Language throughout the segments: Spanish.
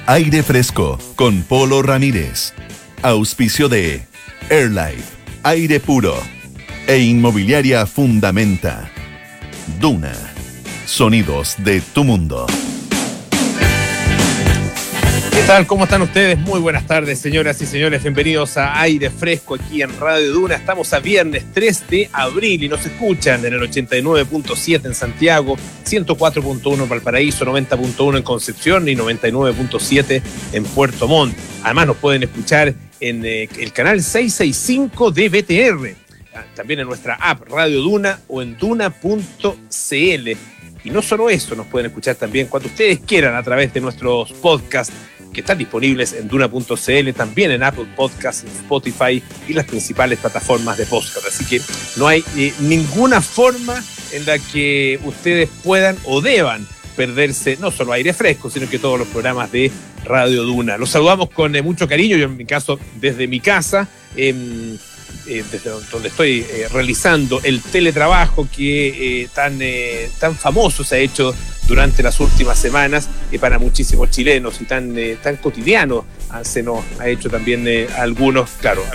Aire Fresco con Polo Ramírez. Auspicio de Airlife, Aire Puro e Inmobiliaria Fundamenta. Duna, sonidos de tu mundo. ¿Qué tal? ¿Cómo están ustedes? Muy buenas tardes, señoras y señores. Bienvenidos a Aire Fresco aquí en Radio Duna. Estamos a viernes 3 de abril y nos escuchan en el 89.7 en Santiago, 104.1 en Valparaíso, 90.1 en Concepción y 99.7 en Puerto Montt. Además nos pueden escuchar en el canal 665 de BTR, también en nuestra app Radio Duna o en duna.cl. Y no solo eso, nos pueden escuchar también cuando ustedes quieran a través de nuestros podcasts que están disponibles en duna.cl, también en Apple Podcasts, en Spotify y las principales plataformas de podcast. Así que no hay ninguna forma en la que ustedes puedan o deban perderse no solo Aire Fresco, sino que todos los programas de Radio Duna. Los saludamos con mucho cariño, yo en mi caso desde mi casa, desde donde estoy realizando el teletrabajo que tan famoso se ha hecho durante las últimas semanas para muchísimos chilenos y tan cotidiano se nos ha hecho también algunos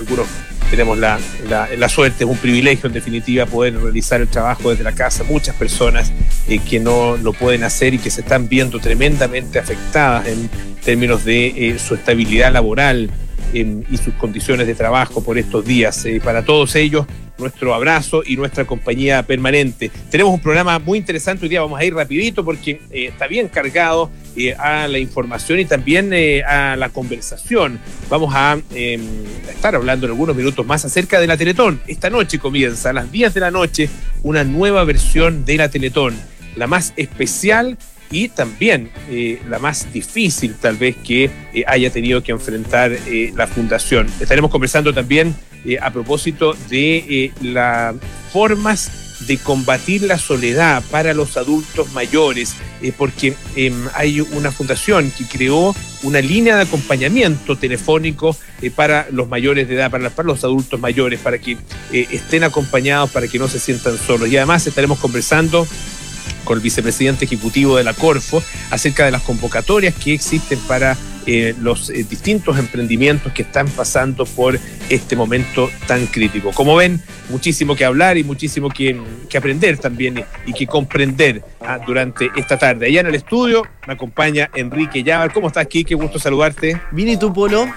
tenemos la suerte, es un privilegio en definitiva poder realizar el trabajo desde la casa. Muchas personas que no lo pueden hacer y que se están viendo tremendamente afectadas en términos de su estabilidad laboral y sus condiciones de trabajo por estos días. Para todos ellos, nuestro abrazo y nuestra compañía permanente. Tenemos un programa muy interesante hoy día, vamos a ir rapidito porque está bien cargado a la información y también a la conversación. Vamos a estar hablando en algunos minutos más acerca de la Teletón. Esta noche comienza a las 10 de la noche una nueva versión de la Teletón, la más especial y también la más difícil tal vez que haya tenido que enfrentar la Fundación. Estaremos conversando también a propósito de las formas de combatir la soledad para los adultos mayores, porque hay una fundación que creó una línea de acompañamiento telefónico para los mayores de edad, para los adultos mayores, para que estén acompañados, para que no se sientan solos. Y además estaremos conversando con el vicepresidente ejecutivo de la Corfo acerca de las convocatorias que existen para los distintos emprendimientos que están pasando por este momento tan crítico. Como ven, muchísimo que hablar y muchísimo que aprender también y que comprender durante esta tarde. Allá en el estudio me acompaña Enrique Llavar. ¿Cómo estás, Kike? Gusto saludarte. Bien, ¿y tú, Polo?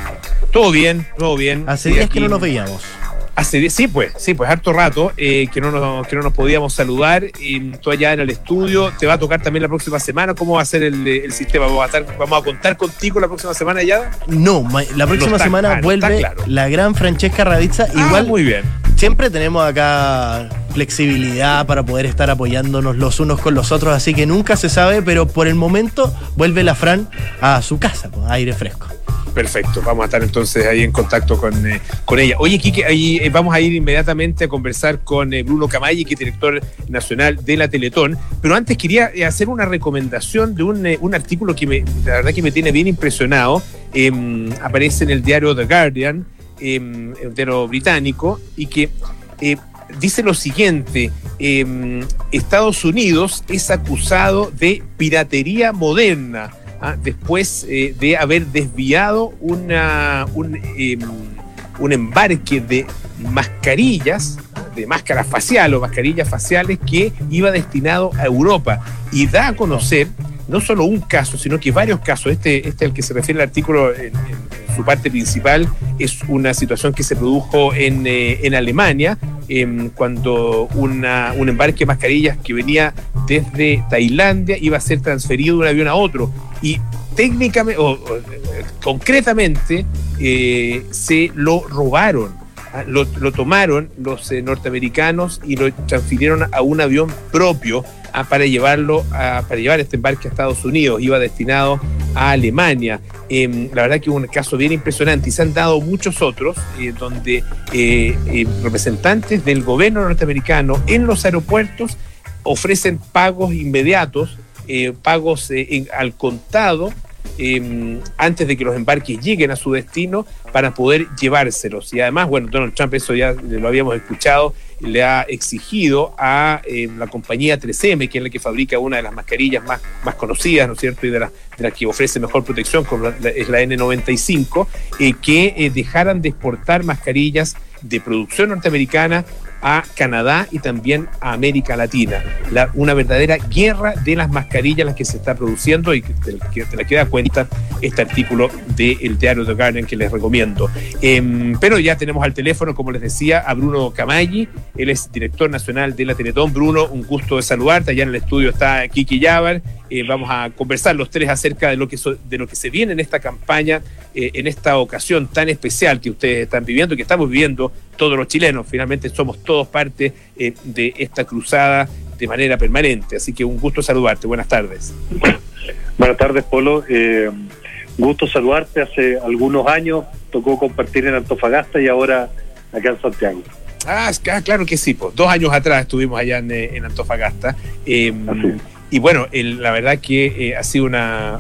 Todo bien, todo bien. Hace días que no nos veíamos. Sí, pues, harto rato que no nos podíamos saludar. Tú allá en el estudio, te va a tocar también la próxima semana. ¿Cómo va a ser el sistema? ¿Vamos a contar contigo la próxima semana ya? No, la próxima semana vuelve la gran Francesca Ravizza. Igual, muy bien. Siempre tenemos acá flexibilidad para poder estar apoyándonos los unos con los otros, así que nunca se sabe, pero por el momento vuelve la Fran a su casa, pues, Aire Fresco. Perfecto, vamos a estar entonces ahí en contacto con ella. Oye, Quique, ahí vamos a ir inmediatamente a conversar con Bruno Camaggi, que es director nacional de la Teletón, pero antes quería hacer una recomendación de un artículo que la verdad que me tiene bien impresionado. Aparece en el diario The Guardian, el diario británico, y que dice lo siguiente: Estados Unidos es acusado de piratería moderna, después de haber desviado un embarque de mascarillas, de máscaras faciales o mascarillas faciales que iba destinado a Europa, y da a conocer no solo un caso, sino que varios casos. Este al que se refiere el artículo en su parte principal es una situación que se produjo en Alemania, cuando un embarque de mascarillas que venía desde Tailandia iba a ser transferido de un avión a otro, y técnicamente concretamente se lo robaron. Lo tomaron los norteamericanos y lo transfirieron a un avión propio para llevar este embarque a Estados Unidos. Iba destinado a Alemania. La verdad que es un caso bien impresionante, y se han dado muchos otros donde representantes del gobierno norteamericano en los aeropuertos ofrecen pagos inmediatos, pagos al contado antes de que los embarques lleguen a su destino para poder llevárselos. Y además, bueno, Donald Trump, eso ya lo habíamos escuchado, le ha exigido a la compañía 3M, que es la que fabrica una de las mascarillas más conocidas, ¿no es cierto?, y de las que ofrece mejor protección, como es la N95, que dejaran de exportar mascarillas de producción norteamericana a Canadá y también a América Latina. Una verdadera guerra de las mascarillas las que se está produciendo y de la que da cuenta este artículo del diario The Guardian que les recomiendo. Pero ya tenemos al teléfono, como les decía, a Bruno Camaggi. Él es director nacional de la Teletón. Bruno, un gusto de saludarte. Allá en el estudio está Kiki Yabar. Vamos a conversar los tres acerca de lo que se viene en esta campaña, en esta ocasión tan especial que ustedes están viviendo, que estamos viviendo todos los chilenos. Finalmente somos todos parte de esta cruzada de manera permanente. Así que un gusto saludarte. Buenas tardes. Buenas tardes, Polo. Gusto saludarte. Hace algunos años tocó compartir en Antofagasta y ahora acá en Santiago. Claro que sí. Pues 2 años atrás estuvimos allá en Antofagasta. Y bueno, la verdad que ha sido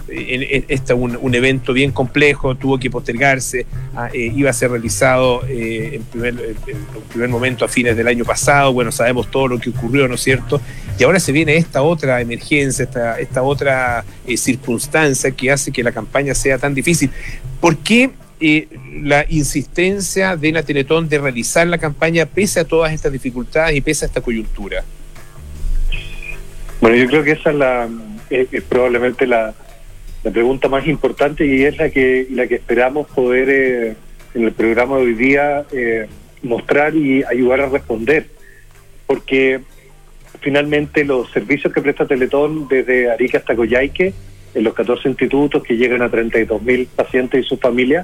un evento bien complejo, tuvo que postergarse, iba a ser realizado en primer momento a fines del año pasado. Bueno, sabemos todo lo que ocurrió, ¿no es cierto? Y ahora se viene esta otra emergencia, esta otra circunstancia que hace que la campaña sea tan difícil. ¿Por qué la insistencia de la Teletón de realizar la campaña pese a todas estas dificultades y pese a esta coyuntura? Bueno, yo creo que esa es probablemente la pregunta más importante y es la que esperamos poder en el programa de hoy día mostrar y ayudar a responder, porque finalmente los servicios que presta Teletón desde Arica hasta Coyhaique, en los 14 institutos que llegan a 32.000 pacientes y sus familias,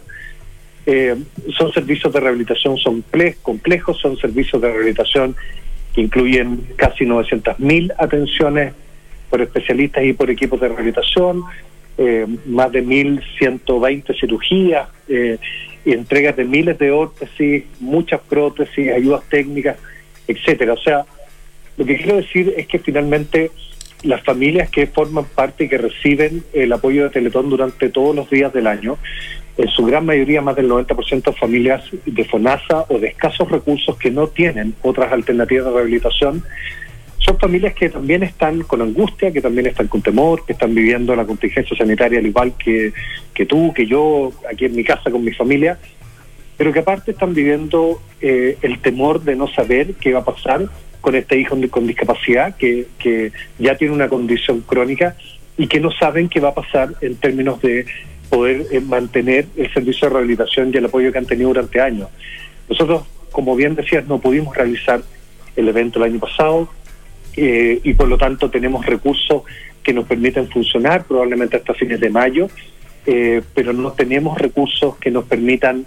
son servicios de rehabilitación complejos, son servicios de rehabilitación que incluyen casi 900.000 atenciones por especialistas y por equipos de rehabilitación, más de 1.120 cirugías, y entregas de miles de órtesis, muchas prótesis, ayudas técnicas, etcétera. O sea, lo que quiero decir es que finalmente las familias que forman parte y que reciben el apoyo de Teletón durante todos los días del año, en su gran mayoría, más del 90% de familias de FONASA o de escasos recursos que no tienen otras alternativas de rehabilitación, son familias que también están con angustia, que también están con temor, que están viviendo la contingencia sanitaria al igual que tú, que yo, aquí en mi casa con mi familia, pero que aparte están viviendo el temor de no saber qué va a pasar con este hijo con discapacidad, que ya tiene una condición crónica y que no saben qué va a pasar en términos de poder mantener el servicio de rehabilitación y el apoyo que han tenido durante años. Nosotros, como bien decías, no pudimos realizar el evento el año pasado y por lo tanto tenemos recursos que nos permiten funcionar probablemente hasta fines de mayo, pero no tenemos recursos que nos permitan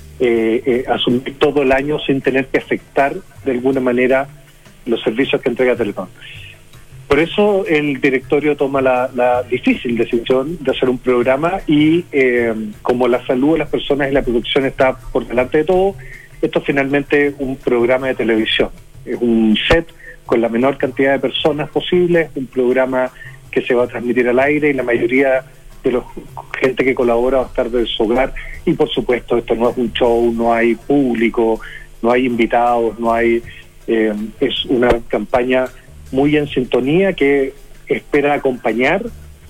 asumir todo el año sin tener que afectar de alguna manera los servicios que entrega Teletón. Por eso el directorio toma la difícil decisión de hacer un programa y como la salud de las personas y la producción está por delante de todo, esto es finalmente un programa de televisión. Es un set con la menor cantidad de personas posible, un programa que se va a transmitir al aire y la mayoría de la gente que colabora va a estar de su hogar. Y por supuesto esto no es un show, no hay público, no hay invitados, no hay... es una campaña muy en sintonía que espera acompañar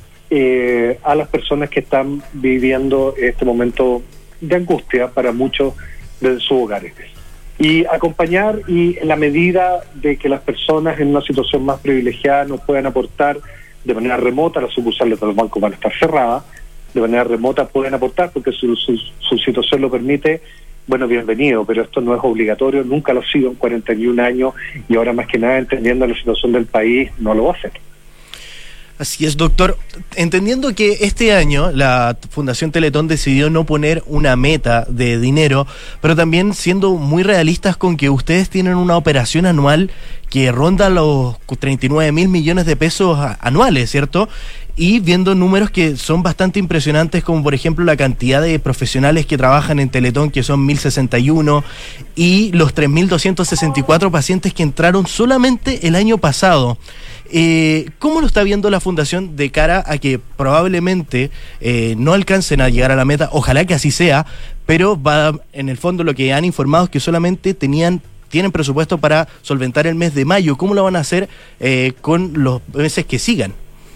a las personas que están viviendo este momento de angustia para muchos de sus hogares. Y acompañar y en la medida de que las personas en una situación más privilegiada nos puedan aportar de manera remota, las sucursales de los bancos van a estar cerradas, de manera remota pueden aportar porque su situación lo permite. Bueno, bienvenido, pero esto no es obligatorio, nunca lo ha sido en 41 años y ahora más que nada entendiendo la situación del país no lo va a hacer. Así es, doctor. Entendiendo que este año la Fundación Teletón decidió no poner una meta de dinero, pero también siendo muy realistas con que ustedes tienen una operación anual que ronda los 39.000 millones de pesos anuales, ¿cierto? Y viendo números que son bastante impresionantes, como por ejemplo la cantidad de profesionales que trabajan en Teletón, que son 1.061, y los 3.264 pacientes que entraron solamente el año pasado. ¿Cómo lo está viendo la Fundación de cara a que probablemente no alcancen a llegar a la meta? Ojalá que así sea, pero en el fondo lo que han informado es que solamente tienen presupuesto para solventar el mes de mayo. ¿Cómo lo van a hacer con los meses que sigan?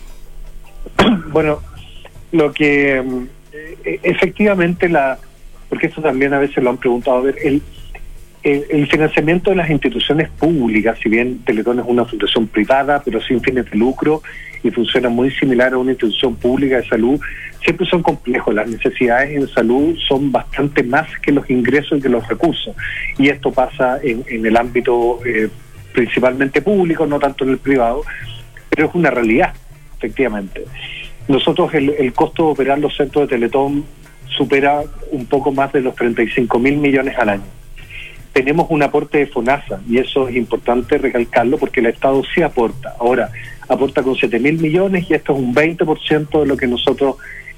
Bueno, lo que efectivamente porque esto también a veces lo han preguntado, a ver, el financiamiento de las instituciones públicas, si bien Teletón es una fundación privada, pero sin fines de lucro y funciona muy similar a una institución pública de salud, siempre son complejos. Las necesidades en salud son bastante más que los ingresos y que los recursos. Y esto pasa en el ámbito principalmente público, no tanto en el privado, pero es una realidad, efectivamente. Nosotros el costo de operar los centros de Teletón supera un poco más de los 35.000 millones al año. Tenemos un aporte de FONASA y eso es importante recalcarlo porque el Estado sí aporta. Ahora, aporta con 7.000 millones y esto es un 20% de lo que nosotros,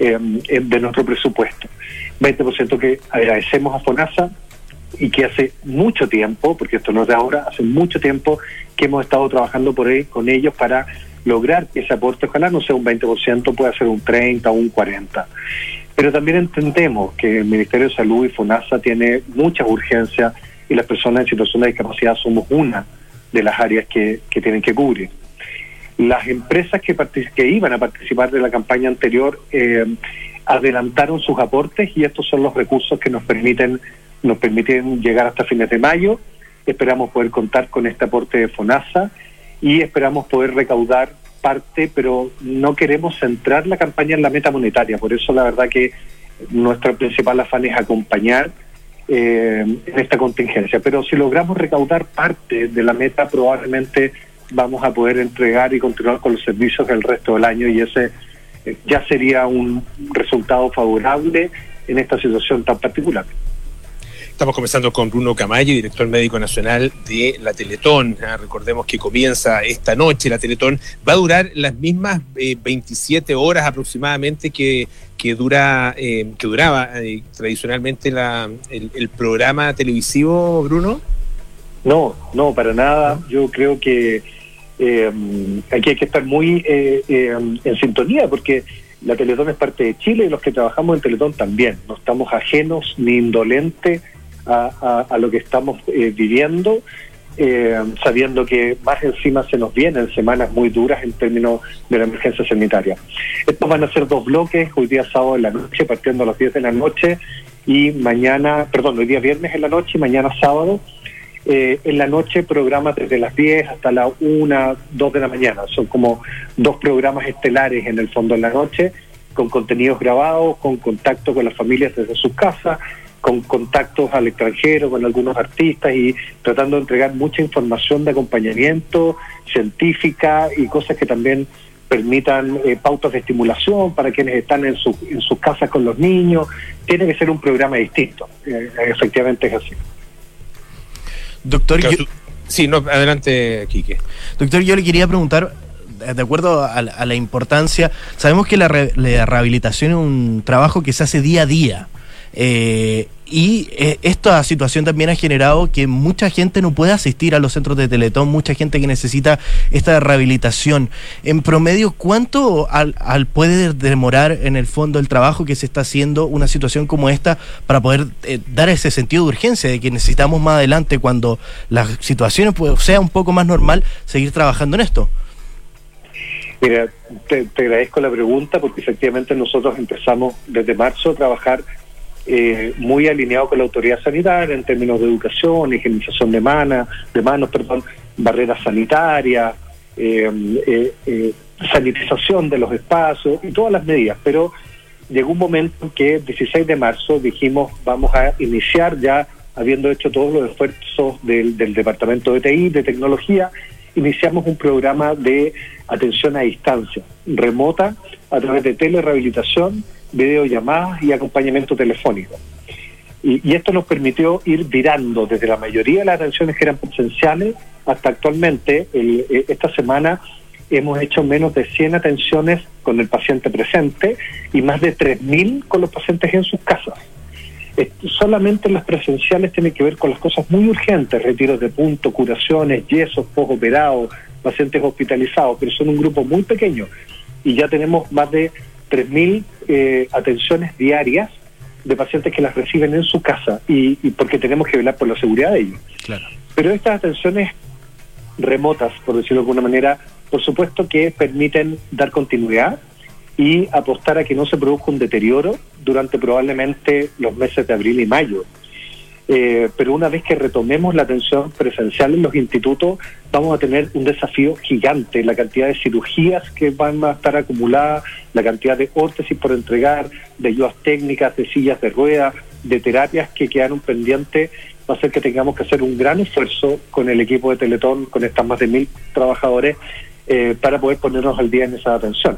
de nuestro presupuesto. 20% que agradecemos a FONASA y que hace mucho tiempo, porque esto no es de ahora, hace mucho tiempo que hemos estado trabajando con ellos para lograr que ese aporte, ojalá no sea un 20%, pueda ser un 30% o un 40%. Pero también entendemos que el Ministerio de Salud y FONASA tiene muchas urgencias y las personas en situación de discapacidad somos una de las áreas que tienen que cubrir. Las empresas que iban a participar de la campaña anterior adelantaron sus aportes y estos son los recursos que nos permiten llegar hasta fines de mayo. Esperamos poder contar con este aporte de FONASA y esperamos poder recaudar parte, pero no queremos centrar la campaña en la meta monetaria. Por eso la verdad que nuestro principal afán es acompañar en esta contingencia, pero si logramos recaudar parte de la meta probablemente vamos a poder entregar y continuar con los servicios el resto del año y ese ya sería un resultado favorable en esta situación tan particular. Estamos conversando con Bruno Camayo, director médico nacional de la Teletón. Recordemos que comienza esta noche la Teletón. Va a durar las mismas 27 horas aproximadamente que duraba tradicionalmente el programa televisivo, Bruno. No, para nada. Yo creo que aquí hay que estar muy en sintonía porque la Teletón es parte de Chile y los que trabajamos en Teletón también. No estamos ajenos ni indolentes a lo que estamos viviendo, sabiendo que más encima se nos vienen semanas muy duras en términos de la emergencia sanitaria. Estos van a ser 2 bloques, hoy día sábado en la noche, partiendo a las 10 de la noche, y hoy día viernes en la noche y mañana sábado. En la noche programas desde las 10 hasta las 1, 2 de la mañana. Son como 2 programas estelares en el fondo en la noche, con contenidos grabados, con contacto con las familias desde sus casas, con contactos al extranjero, con algunos artistas y tratando de entregar mucha información de acompañamiento científica y cosas que también permitan pautas de estimulación para quienes están en sus casas con los niños. Tiene que ser un programa distinto, efectivamente es así. Doctor, adelante, Quique. Doctor, yo le quería preguntar, de acuerdo a la importancia, sabemos que la rehabilitación es un trabajo que se hace día a día. Y esta situación también ha generado que mucha gente no puede asistir a los centros de Teletón, mucha gente que necesita esta rehabilitación. En promedio, ¿cuánto puede demorar en el fondo el trabajo que se está haciendo una situación como esta para poder dar ese sentido de urgencia de que necesitamos más adelante, cuando las situaciones sea un poco más normal, seguir trabajando en esto? Mira, te agradezco la pregunta porque efectivamente nosotros empezamos desde marzo a trabajar muy alineado con la autoridad sanitaria en términos de educación, higienización de manos, barreras sanitarias, sanitización de los espacios y todas las medidas. Pero llegó un momento en que el 16 de marzo dijimos vamos a iniciar, ya habiendo hecho todos los esfuerzos del Departamento de TI, de tecnología, iniciamos un programa de atención a distancia, remota, a través de telerehabilitación, videollamadas y acompañamiento telefónico. Y esto nos permitió ir virando desde la mayoría de las atenciones que eran presenciales hasta actualmente, esta semana hemos hecho menos de 100 atenciones con el paciente presente y más de 3.000 con los pacientes en sus casas. Solamente las presenciales tienen que ver con las cosas muy urgentes, retiros de punto, curaciones, yesos, postoperados, pacientes hospitalizados, pero son un grupo muy pequeño y ya tenemos más de 3.000 atenciones diarias de pacientes que las reciben en su casa y porque tenemos que velar por la seguridad de ellos. Claro. Pero estas atenciones remotas, por decirlo de alguna manera, por supuesto que permiten dar continuidad y apostar a que no se produzca un deterioro durante probablemente los meses de abril y mayo. Pero una vez que retomemos la atención presencial en los institutos, vamos a tener un desafío gigante, la cantidad de cirugías que van a estar acumuladas, la cantidad de órtesis por entregar, de ayudas técnicas, de sillas de ruedas, de terapias que quedaron pendientes, va a hacer que tengamos que hacer un gran esfuerzo con el equipo de Teletón, con estas más de 1.000 trabajadores, para poder ponernos al día en esas atenciones.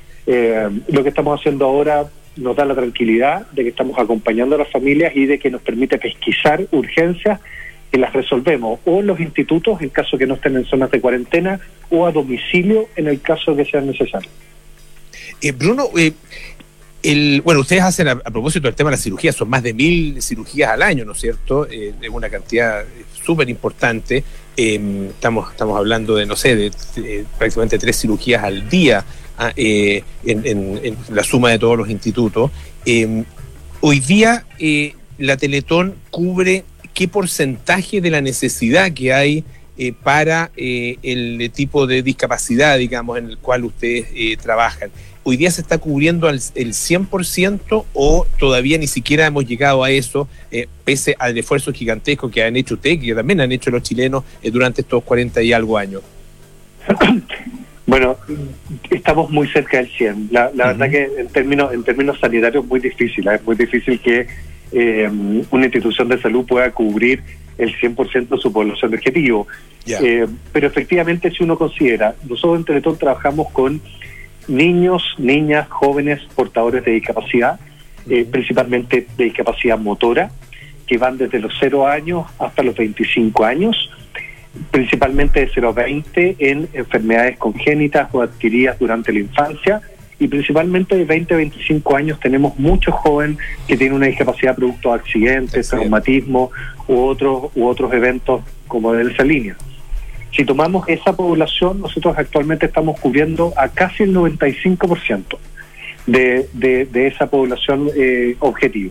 Lo que estamos haciendo ahora nos da la tranquilidad de que estamos acompañando a las familias y de que nos permite pesquisar urgencias que las resolvemos o en los institutos en caso que no estén en zonas de cuarentena o a domicilio en el caso que sea necesario. Bruno, bueno, ustedes hacen a propósito del tema de la cirugía, son más de 1.000 cirugías al año, ¿no es cierto? Es una cantidad súper importante. Estamos hablando de, no sé, de prácticamente 3 cirugías al día en la suma de todos los institutos. Hoy día la Teletón cubre qué porcentaje de la necesidad que hay para el tipo de discapacidad, digamos, en el cual ustedes trabajan. ¿Hoy día se está cubriendo el 100% o todavía ni siquiera hemos llegado a eso, pese al esfuerzo gigantesco que han hecho ustedes, que también han hecho los chilenos durante estos 40 y algo años? Bueno, estamos muy cerca del 100. La verdad que en términos sanitarios es muy difícil. Es muy difícil que una institución de salud pueda cubrir el 100% de su población objetivo. Yeah. Pero efectivamente, si uno considera, nosotros en Teletón trabajamos con niños, niñas, jóvenes portadores de discapacidad, principalmente de discapacidad motora, que van desde los 0 años hasta los 25 años, principalmente de 0 a 20 en enfermedades congénitas o adquiridas durante la infancia, y principalmente de 20 a 25 años tenemos muchos jóvenes que tienen una discapacidad producto de accidentes, traumatismo u otros eventos como de esa línea. Si tomamos esa población, nosotros actualmente estamos cubriendo a casi el 95% de esa población objetivo.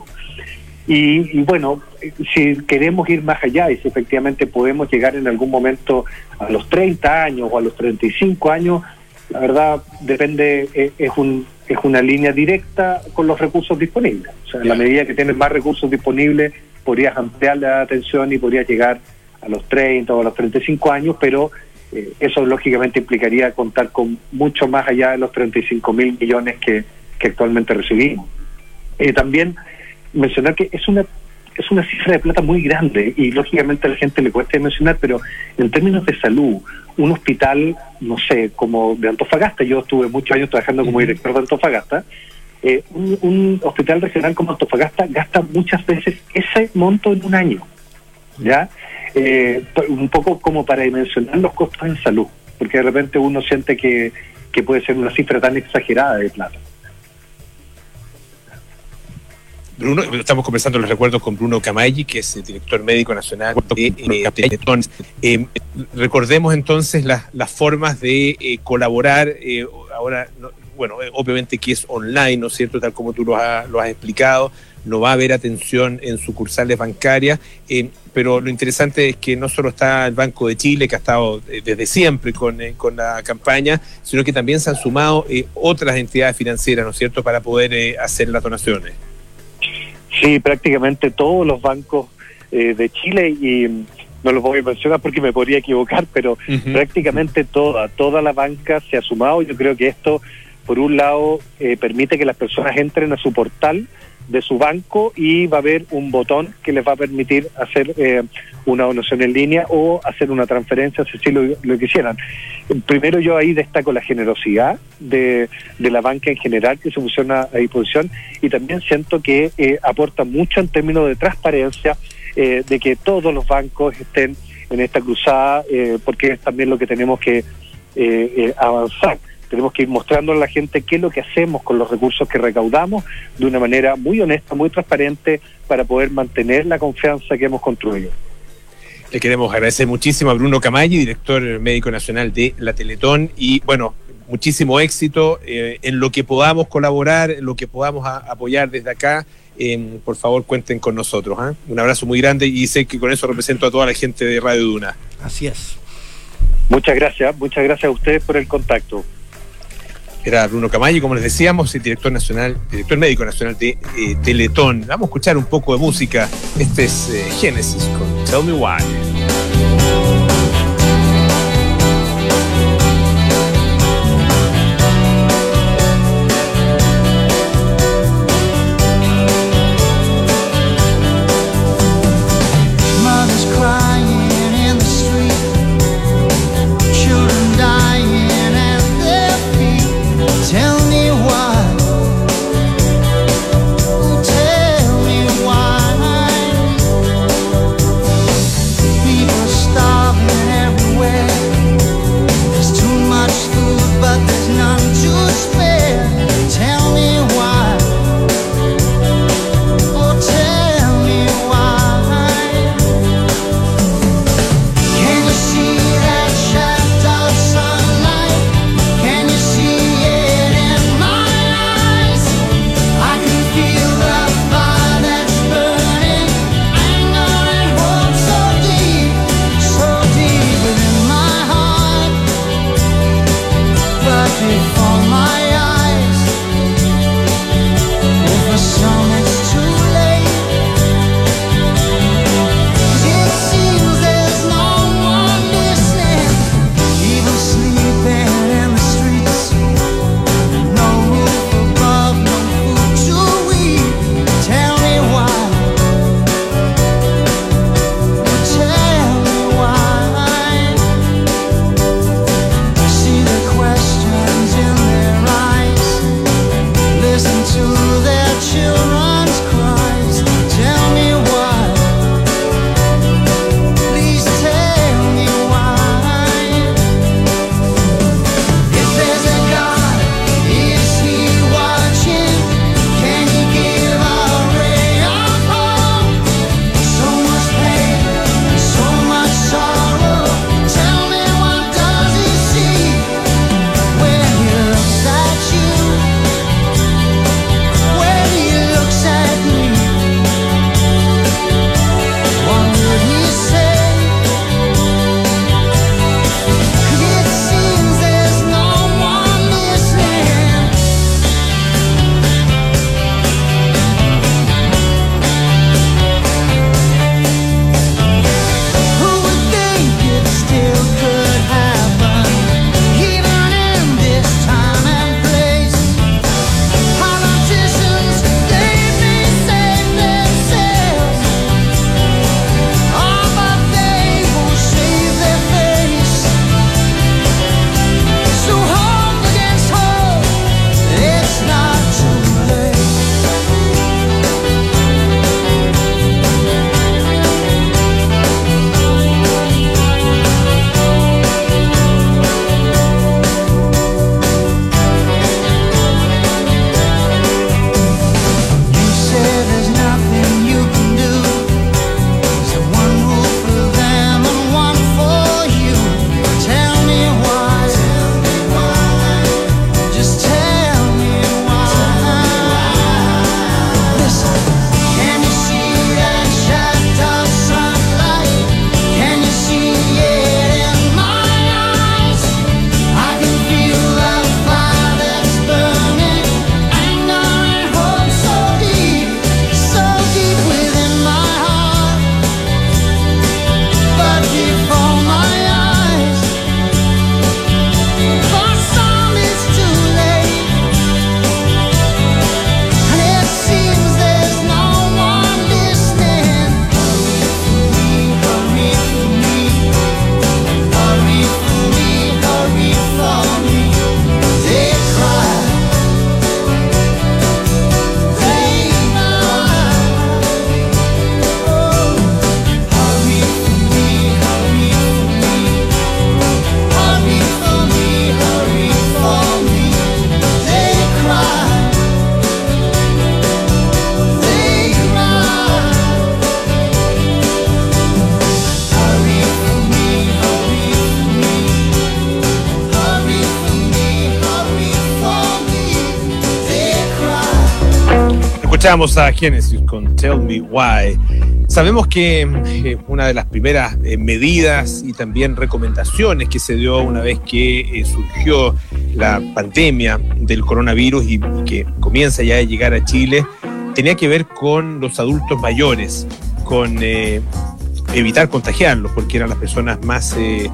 Y bueno, si queremos ir más allá y si efectivamente podemos llegar en algún momento a los 30 años o a los 35 años, la verdad depende, es una línea directa con los recursos disponibles. O sea, en la medida que tienes más recursos disponibles, podrías ampliar la atención y podrías llegar a los 30 o a los 35 años, pero eso lógicamente implicaría contar con mucho más allá de los 35.000 millones que actualmente recibimos. También mencionar que es una cifra de plata muy grande y lógicamente a la gente le cuesta mencionar, pero en términos de salud, un hospital, no sé, como de Antofagasta, yo estuve muchos años trabajando como director de Antofagasta, un hospital regional como Antofagasta gasta muchas veces ese monto en un año, ¿ya? Un poco como para dimensionar los costos en salud, porque de repente uno siente que puede ser una cifra tan exagerada de plata. Bruno, estamos conversando los recuerdos con Bruno Camaggi, que es el director médico nacional de Teletón. Recordemos entonces las formas de colaborar. Ahora, bueno, obviamente que es online, ¿no es cierto? Tal como tú lo has explicado, no va a haber atención en sucursales bancarias, pero lo interesante es que no solo está el Banco de Chile, que ha estado desde siempre con la campaña, sino que también se han sumado otras entidades financieras, ¿no es cierto?, para poder hacer las donaciones. Sí, prácticamente todos los bancos de Chile, y no los voy a mencionar porque me podría equivocar, pero prácticamente toda la banca se ha sumado. Yo creo que esto, por un lado, permite que las personas entren a su portal de su banco y va a haber un botón que les va a permitir hacer una donación en línea o hacer una transferencia si así lo quisieran. Primero, yo ahí destaco la generosidad de la banca en general que se pusiera a disposición, y también siento que aporta mucho en términos de transparencia, de que todos los bancos estén en esta cruzada, porque es también lo que tenemos que avanzar. Tenemos que ir mostrando a la gente qué es lo que hacemos con los recursos que recaudamos de una manera muy honesta, muy transparente, para poder mantener la confianza que hemos construido. Le queremos agradecer muchísimo a Bruno Camaggi, director médico nacional de la Teletón, y bueno, muchísimo éxito en lo que podamos colaborar, en lo que podamos apoyar desde acá. Por favor, cuenten con nosotros. Un abrazo muy grande y sé que con eso represento a toda la gente de Radio Duna. Así es. Muchas gracias a ustedes por el contacto. Era Bruno Camaggi, como les decíamos, el director médico nacional de Teletón. Vamos a escuchar un poco de música. Este es Genesis con Tell Me Why. Stars Escuchamos a Genesis con Tell Me Why. Sabemos que una de las primeras medidas y también recomendaciones que se dio una vez que surgió la pandemia del coronavirus y que comienza ya a llegar a Chile, tenía que ver con los adultos mayores, con evitar contagiarlos, porque eran las personas más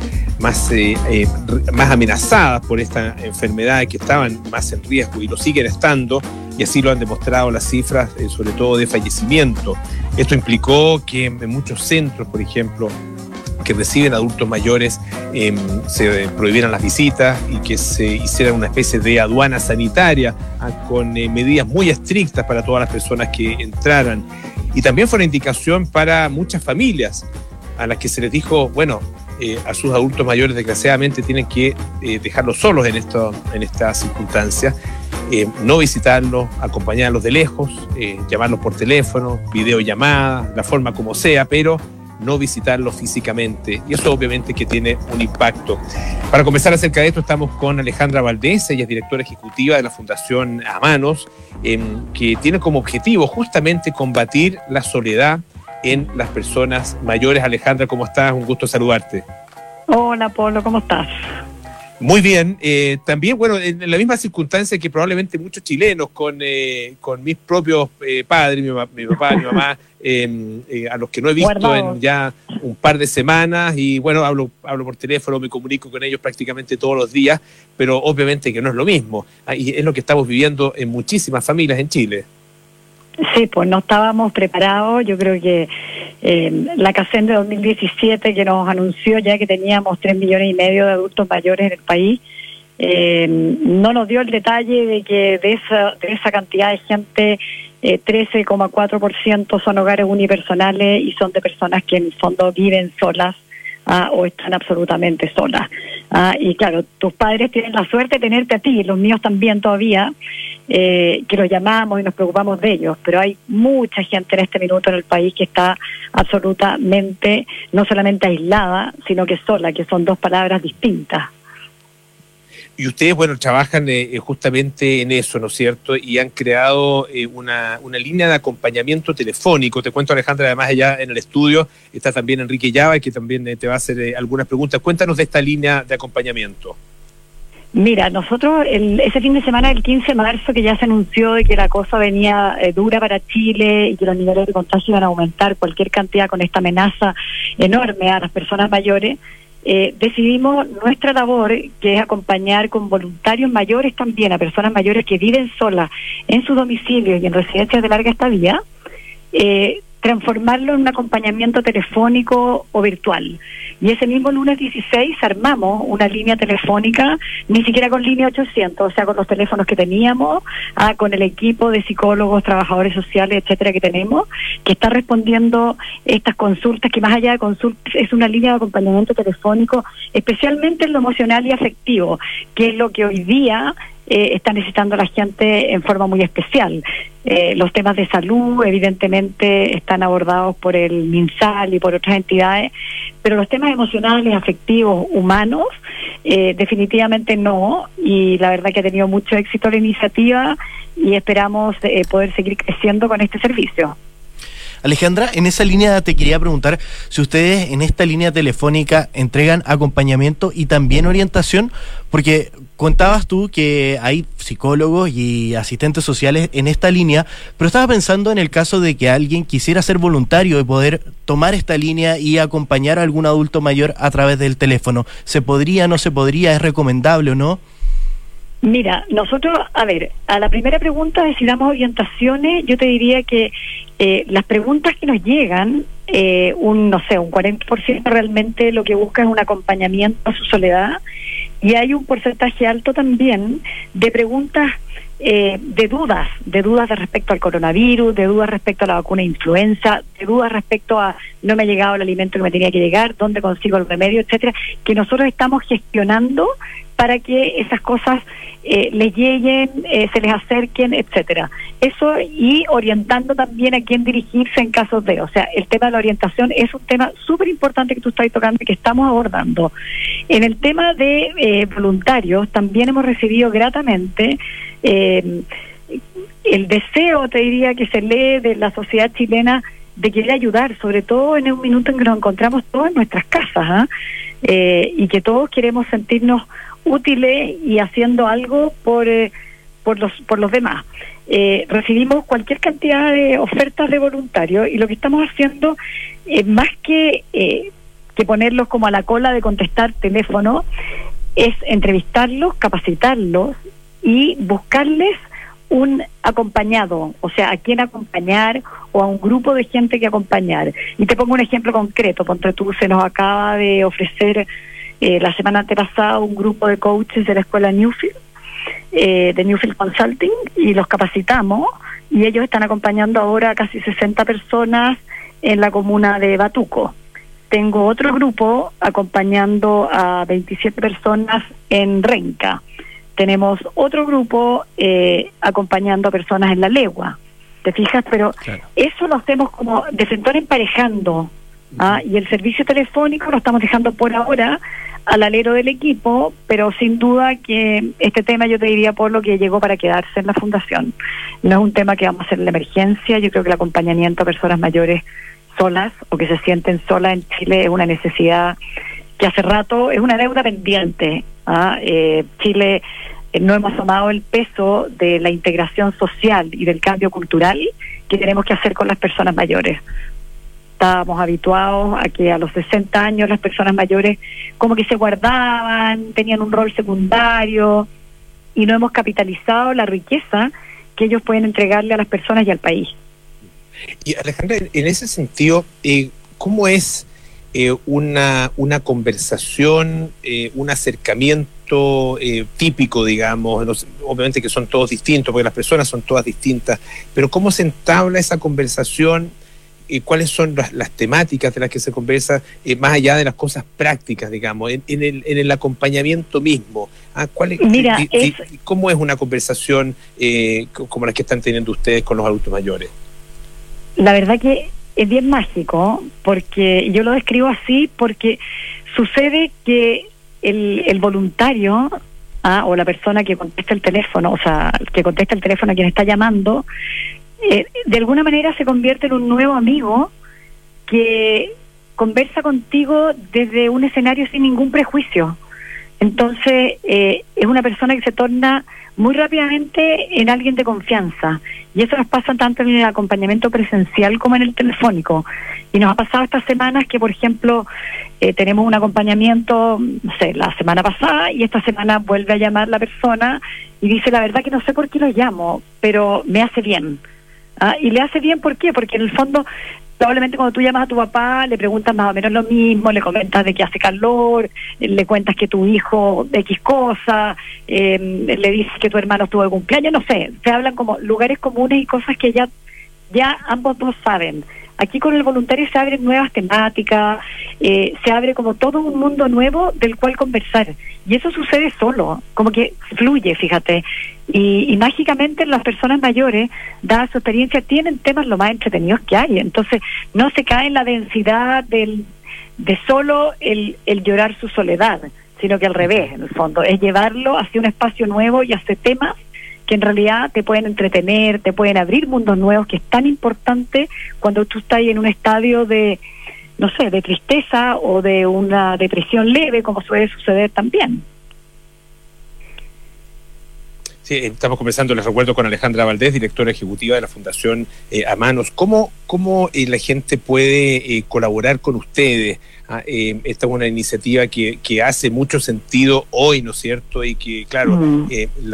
amenazadas por esta enfermedad, que estaban más en riesgo y lo siguen estando, y así lo han demostrado las cifras, sobre todo de fallecimiento. Esto implicó que en muchos centros, por ejemplo, que reciben adultos mayores, se prohibieran las visitas y que se hiciera una especie de aduana sanitaria con medidas muy estrictas para todas las personas que entraran. Y también fue una indicación para muchas familias a las que se les dijo, bueno, a sus adultos mayores desgraciadamente tienen que dejarlos solos en estas circunstancias, no visitarlos, acompañarlos de lejos, llamarlos por teléfono, videollamada, la forma como sea, pero no visitarlos físicamente, y eso obviamente que tiene un impacto. Para conversar acerca de esto estamos con Alejandra Valdés, ella es directora ejecutiva de la Fundación A Manos, que tiene como objetivo justamente combatir la soledad en las personas mayores. Alejandra, ¿cómo estás? Un gusto saludarte. Hola, Polo, ¿cómo estás? Muy bien, también, bueno, en la misma circunstancia que probablemente muchos chilenos con mis propios padres, mi papá, mi mamá, a los que no he visto Guardado. en ya un par de semanas, y bueno, hablo por teléfono, me comunico con ellos prácticamente todos los días, pero obviamente que no es lo mismo, y es lo que estamos viviendo en muchísimas familias en Chile. Sí, pues no estábamos preparados. Yo creo que la CACEN de 2017, que nos anunció ya que teníamos 3,5 millones de adultos mayores en el país, no nos dio el detalle de que de esa cantidad de gente, 13,4% son hogares unipersonales y son de personas que en el fondo viven solas o están absolutamente solas. Y claro, tus padres tienen la suerte de tenerte a ti, los míos también todavía, que los llamamos y nos preocupamos de ellos, pero hay mucha gente en este minuto en el país que está absolutamente, no solamente aislada, sino que sola, que son dos palabras distintas. Y ustedes, bueno, trabajan justamente en eso, ¿no es cierto? Y han creado una línea de acompañamiento telefónico. Te cuento, Alejandra, además allá en el estudio está también Enrique Llava, que también te va a hacer algunas preguntas. Cuéntanos de esta línea de acompañamiento. Mira, nosotros ese fin de semana, el 15 de marzo, que ya se anunció de que la cosa venía dura para Chile y que los niveles de contagio iban a aumentar cualquier cantidad con esta amenaza enorme a las personas mayores, decidimos nuestra labor, que es acompañar con voluntarios mayores también a personas mayores que viven solas en sus domicilios y en residencias de larga estadía, transformarlo en un acompañamiento telefónico o virtual. Y ese mismo lunes 16 armamos una línea telefónica, ni siquiera con línea 800, o sea, con los teléfonos que teníamos, con el equipo de psicólogos, trabajadores sociales, etcétera, que tenemos, que está respondiendo estas consultas, que más allá de consultas es una línea de acompañamiento telefónico, especialmente en lo emocional y afectivo, que es lo que hoy día está necesitando la gente en forma muy especial. Los temas de salud evidentemente están abordados por el MinSal y por otras entidades, pero los temas emocionales, afectivos, humanos, definitivamente no, y la verdad que ha tenido mucho éxito la iniciativa y esperamos poder seguir creciendo con este servicio. Alejandra, en esa línea te quería preguntar si ustedes en esta línea telefónica entregan acompañamiento y también orientación, porque contabas tú que hay psicólogos y asistentes sociales en esta línea, pero estaba pensando en el caso de que alguien quisiera ser voluntario de poder tomar esta línea y acompañar a algún adulto mayor a través del teléfono. ¿Se podría, no se podría, es recomendable o no? Mira, nosotros, a la primera pregunta de si damos orientaciones, yo te diría que las preguntas que nos llegan, un 40% realmente lo que busca es un acompañamiento a su soledad, y hay un porcentaje alto también de preguntas de dudas de respecto al coronavirus, de dudas respecto a la vacuna de influenza, de dudas respecto a no me ha llegado el alimento que me tenía que llegar, dónde consigo el remedio, etcétera, que nosotros estamos gestionando para que esas cosas les lleguen, se les acerquen, etcétera. Eso, y orientando también a quién dirigirse en casos de, o sea, el tema de la orientación es un tema súper importante que tú estás tocando y que estamos abordando. En el tema de voluntarios, también hemos recibido gratamente el deseo, te diría, que se lee de la sociedad chilena de querer ayudar, sobre todo en un minuto en que nos encontramos todos en nuestras casas, y que todos queremos sentirnos útiles y haciendo algo por los demás. Recibimos cualquier cantidad de ofertas de voluntarios y lo que estamos haciendo es más que ponerlos como a la cola de contestar teléfono, es entrevistarlos, capacitarlos y buscarles un acompañado, o sea, a quién acompañar o a un grupo de gente que acompañar. Y te pongo un ejemplo concreto. Ponte tú, se nos acaba de ofrecer la semana antepasada un grupo de coaches de la escuela Newfield, de Newfield Consulting, y los capacitamos, y ellos están acompañando ahora a casi 60 personas en la comuna de Batuco. Tengo otro grupo acompañando a 27 personas en Renca. Tenemos otro grupo acompañando a personas en La Legua. ¿Te fijas? Pero claro, eso lo hacemos como de sector emparejando. Y el servicio telefónico lo estamos dejando por ahora al alero del equipo, pero sin duda que este tema, yo te diría, por lo que llegó para quedarse en la fundación. No es un tema que vamos a hacer en la emergencia. Yo creo que el acompañamiento a personas mayores solas o que se sienten solas en Chile es una necesidad que hace rato es una deuda pendiente. Chile no hemos tomado el peso de la integración social y del cambio cultural que tenemos que hacer con las personas mayores. Estábamos habituados a que a los 60 años las personas mayores como que se guardaban, tenían un rol secundario, y no hemos capitalizado la riqueza que ellos pueden entregarle a las personas y al país. Y Alejandra, en ese sentido, ¿cómo es una conversación, un acercamiento típico, digamos? Obviamente que son todos distintos, porque las personas son todas distintas, pero ¿cómo se entabla esa conversación? ¿Cuáles son las temáticas de las que se conversa, más allá de las cosas prácticas, digamos, en el acompañamiento mismo? Mira, ¿cómo es una conversación como la que están teniendo ustedes con los adultos mayores? La verdad que es bien mágico, porque yo lo describo así, porque sucede que el voluntario o la persona que contesta el teléfono, o sea, que contesta el teléfono a quien está llamando, de alguna manera se convierte en un nuevo amigo que conversa contigo desde un escenario sin ningún prejuicio. Entonces, es una persona que se torna muy rápidamente en alguien de confianza. Y eso nos pasa tanto en el acompañamiento presencial como en el telefónico. Y nos ha pasado estas semanas que, por ejemplo, tenemos un acompañamiento, no sé, la semana pasada, y esta semana vuelve a llamar la persona y dice: la verdad que no sé por qué lo llamo, pero me hace bien. Y le hace bien, ¿por qué? Porque en el fondo, probablemente cuando tú llamas a tu papá, le preguntas más o menos lo mismo, le comentas de que hace calor, le cuentas que tu hijo X cosa, le dices que tu hermano estuvo de cumpleaños, no sé, se hablan como lugares comunes y cosas que ya ambos dos saben. Aquí con el voluntario se abren nuevas temáticas, se abre como todo un mundo nuevo del cual conversar. Y eso sucede solo, como que fluye, fíjate. Y mágicamente las personas mayores, dada su experiencia, tienen temas lo más entretenidos que hay. Entonces no se cae en la densidad de solo el llorar su soledad, sino que al revés, en el fondo, es llevarlo hacia un espacio nuevo y hacia temas que en realidad te pueden entretener, te pueden abrir mundos nuevos, que es tan importante cuando tú estás en un estadio de, no sé, de tristeza o de una depresión leve, como suele suceder también. Sí, estamos conversando, les recuerdo, con Alejandra Valdés, directora ejecutiva de la Fundación A Manos. ¿Cómo la gente puede colaborar con ustedes? Esta es una iniciativa que hace mucho sentido hoy, ¿no es cierto? Y que, claro,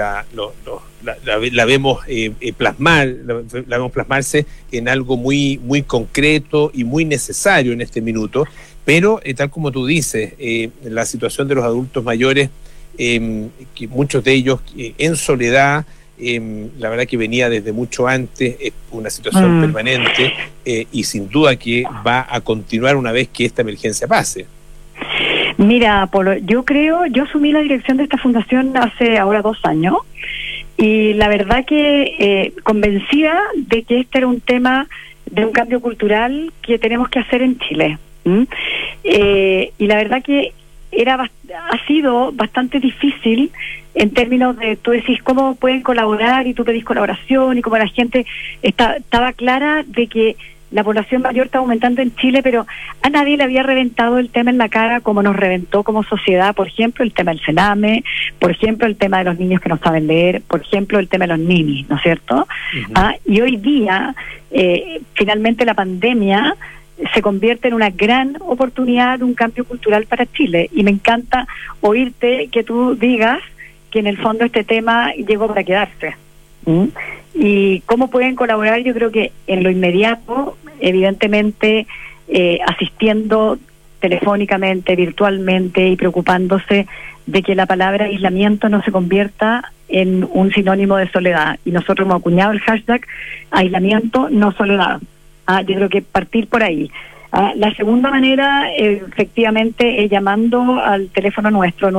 la vemos la vemos plasmarse en algo muy, muy concreto y muy necesario en este minuto. Pero, tal como tú dices, la situación de los adultos mayores, que muchos de ellos en soledad, la verdad que venía desde mucho antes, es una situación permanente, y sin duda que va a continuar una vez que esta emergencia pase. Mira, Polo, yo asumí la dirección de esta fundación hace ahora 2 años, y la verdad que convencida de que este era un tema de un cambio cultural que tenemos que hacer en Chile. Y la verdad que ha sido bastante difícil en términos de, tú decís cómo pueden colaborar y tú pedís colaboración y cómo la gente estaba clara de que la población mayor está aumentando en Chile, pero a nadie le había reventado el tema en la cara como nos reventó como sociedad. Por ejemplo, el tema del Sename, por ejemplo, el tema de los niños que no saben leer, por ejemplo, el tema de los ninis, ¿no es cierto? Y hoy día, finalmente la pandemia se convierte en una gran oportunidad de un cambio cultural para Chile. Y me encanta oírte que tú digas que en el fondo este tema llegó para quedarse. Y cómo pueden colaborar, yo creo que en lo inmediato, evidentemente asistiendo telefónicamente, virtualmente y preocupándose de que la palabra aislamiento no se convierta en un sinónimo de soledad. Y nosotros hemos acuñado el hashtag aislamiento no soledad. Yo creo que partir por ahí. La segunda manera, efectivamente, es llamando al teléfono nuestro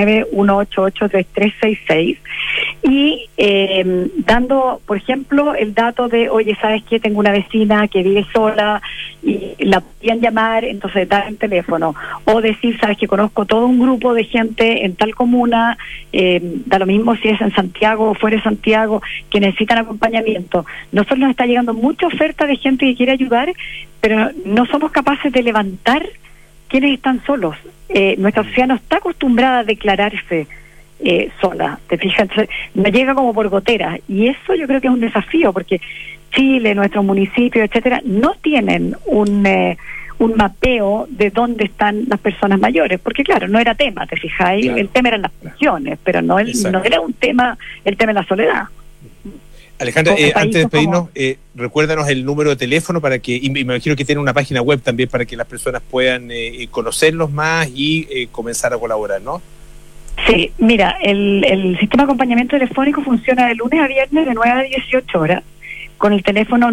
991883366 y dando, por ejemplo, el dato de, oye, ¿sabes qué? Tengo una vecina que vive sola y la podían llamar, entonces dar el teléfono. O decir, ¿sabes qué? Conozco todo un grupo de gente en tal comuna, da lo mismo si es en Santiago o fuera de Santiago, que necesitan acompañamiento. Nosotros nos está llegando mucha oferta de gente que quiere ayudar, pero no somos capaces de levantar quienes están solos. Nuestra sociedad no está acostumbrada a declararse sola, ¿te fijas? Entonces, nos llega como por goteras, y eso yo creo que es un desafío, porque Chile, nuestros municipios, etcétera, no tienen un mapeo de dónde están las personas mayores, porque claro, no era tema, ¿te fijáis? Claro. El tema eran las pensiones, pero no era un tema, el tema de la soledad. Alejandra, antes de despedirnos, recuérdanos el número de teléfono para que, y me imagino que tiene una página web también para que las personas puedan conocerlos más y comenzar a colaborar, ¿no? Sí, mira, el sistema de acompañamiento telefónico funciona de lunes a viernes de 9 a 18 horas con el teléfono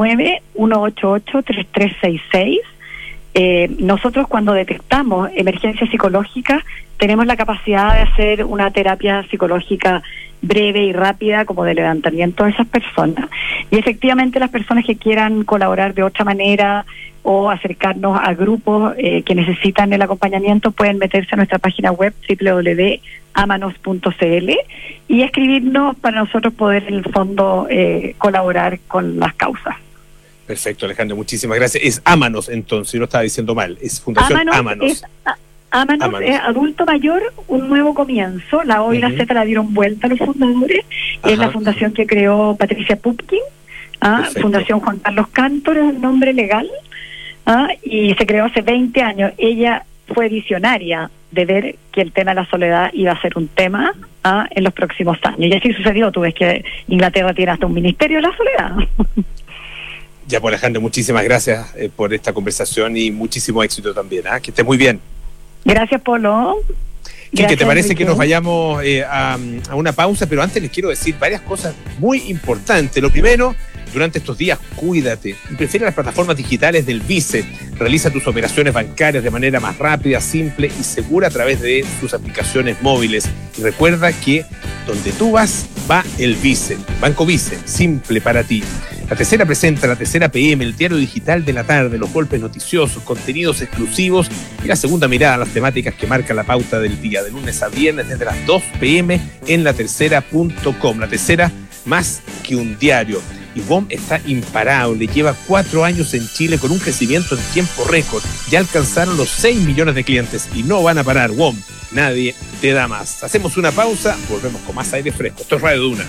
991883366. Nosotros cuando detectamos emergencias psicológicas tenemos la capacidad de hacer una terapia psicológica breve y rápida como de levantamiento de esas personas, y efectivamente las personas que quieran colaborar de otra manera o acercarnos a grupos que necesitan el acompañamiento pueden meterse a nuestra página web www.amanos.cl y escribirnos para nosotros poder en el fondo colaborar con las causas. Perfecto, Alejandro, muchísimas gracias. Es Amanos, entonces, yo lo estaba diciendo mal, es Fundación Amanos. Amanos es Adulto Mayor, un nuevo comienzo. La O y la Z la dieron vuelta a los fundadores. Es la fundación que creó Patricia Pupkin, Fundación Juan Carlos Cantor es el nombre legal, y se creó hace 20 años. Ella fue visionaria de ver que el tema de la soledad iba a ser un tema en los próximos años. Y así sucedió. Tú ves que Inglaterra tiene hasta un ministerio de la soledad. Ya, pues, Alejandro, muchísimas gracias por esta conversación y muchísimo éxito también. Que estés muy bien. Gracias, Polo. ¿Qué te parece que nos vayamos a una pausa? Pero antes les quiero decir varias cosas muy importantes. Lo primero, durante estos días, cuídate y prefiere las plataformas digitales del Vice. Realiza tus operaciones bancarias de manera más rápida, simple y segura a través de sus aplicaciones móviles. Y recuerda que donde tú vas, va el Vice. Banco Vice, simple para ti. La Tercera presenta La Tercera PM, el diario digital de la tarde, los golpes noticiosos, contenidos exclusivos y la segunda mirada a las temáticas que marcan la pauta del día, de lunes a viernes desde las 2 p.m. en latercera.com. La Tercera, más que un diario. Y WOM está imparable, lleva 4 años en Chile con un crecimiento en tiempo récord. Ya alcanzaron los 6 millones de clientes y no van a parar. WOM, nadie te da más. Hacemos una pausa, volvemos con más aire fresco. Esto es Radio Duna.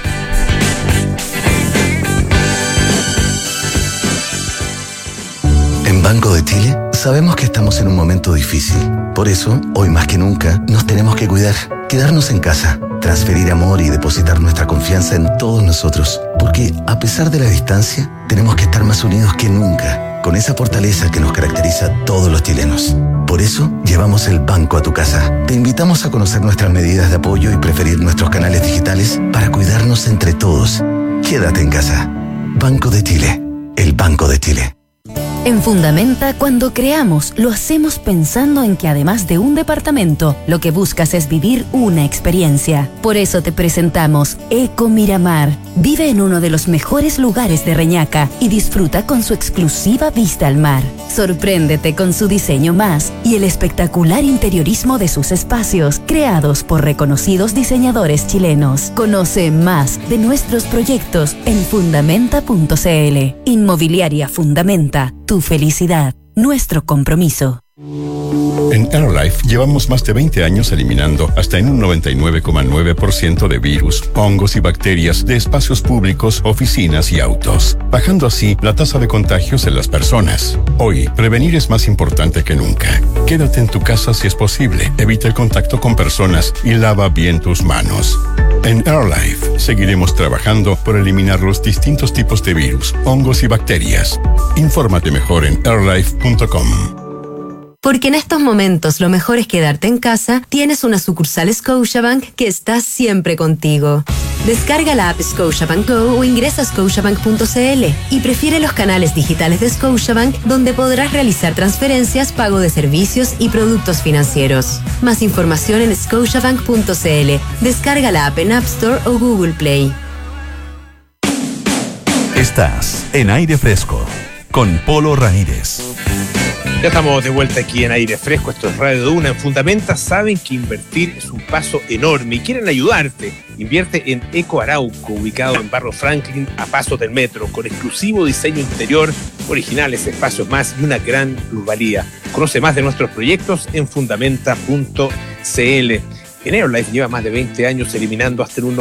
En Banco de Chile sabemos que estamos en un momento difícil. Por eso, hoy más que nunca, nos tenemos que cuidar, quedarnos en casa, transferir amor y depositar nuestra confianza en todos nosotros. Porque, a pesar de la distancia, tenemos que estar más unidos que nunca, con esa fortaleza que nos caracteriza a todos los chilenos. Por eso, llevamos el banco a tu casa. Te invitamos a conocer nuestras medidas de apoyo y preferir nuestros canales digitales para cuidarnos entre todos. Quédate en casa. Banco de Chile. El Banco de Chile. En Fundamenta, cuando creamos, lo hacemos pensando en que además de un departamento, lo que buscas es vivir una experiencia. Por eso te presentamos Eco Miramar. Vive en uno de los mejores lugares de Reñaca y disfruta con su exclusiva vista al mar. Sorpréndete con su diseño más y el espectacular interiorismo de sus espacios, creados por reconocidos diseñadores chilenos. Conoce más de nuestros proyectos en fundamenta.cl. Inmobiliaria Fundamenta, tu felicidad, nuestro compromiso. En AirLife llevamos más de 20 años eliminando hasta en un 99,9% de virus, hongos y bacterias de espacios públicos, oficinas y autos, bajando así la tasa de contagios en las personas. Hoy, prevenir es más importante que nunca. Quédate en tu casa si es posible, evita el contacto con personas y lava bien tus manos. En AirLife seguiremos trabajando por eliminar los distintos tipos de virus, hongos y bacterias. Infórmate mejor en airlife.com. Porque en estos momentos lo mejor es quedarte en casa, tienes una sucursal Scotiabank que está siempre contigo. Descarga la app Scotiabank Go o ingresa a scotiabank.cl y prefiere los canales digitales de Scotiabank, donde podrás realizar transferencias, pago de servicios y productos financieros. Más información en scotiabank.cl. Descarga la app en App Store o Google Play. Estás en Aire Fresco con Polo Ramírez. Ya estamos de vuelta aquí en Aire Fresco, esto es Radio Duna. En Fundamenta saben que invertir es un paso enorme y quieren ayudarte. Invierte en Eco Arauco, ubicado en Barro Franklin, a pasos del metro, con exclusivo diseño interior, originales espacios más y una gran plusvalía. Conoce más de nuestros proyectos en fundamenta.cl. En AirLife lleva más de 20 años eliminando hasta un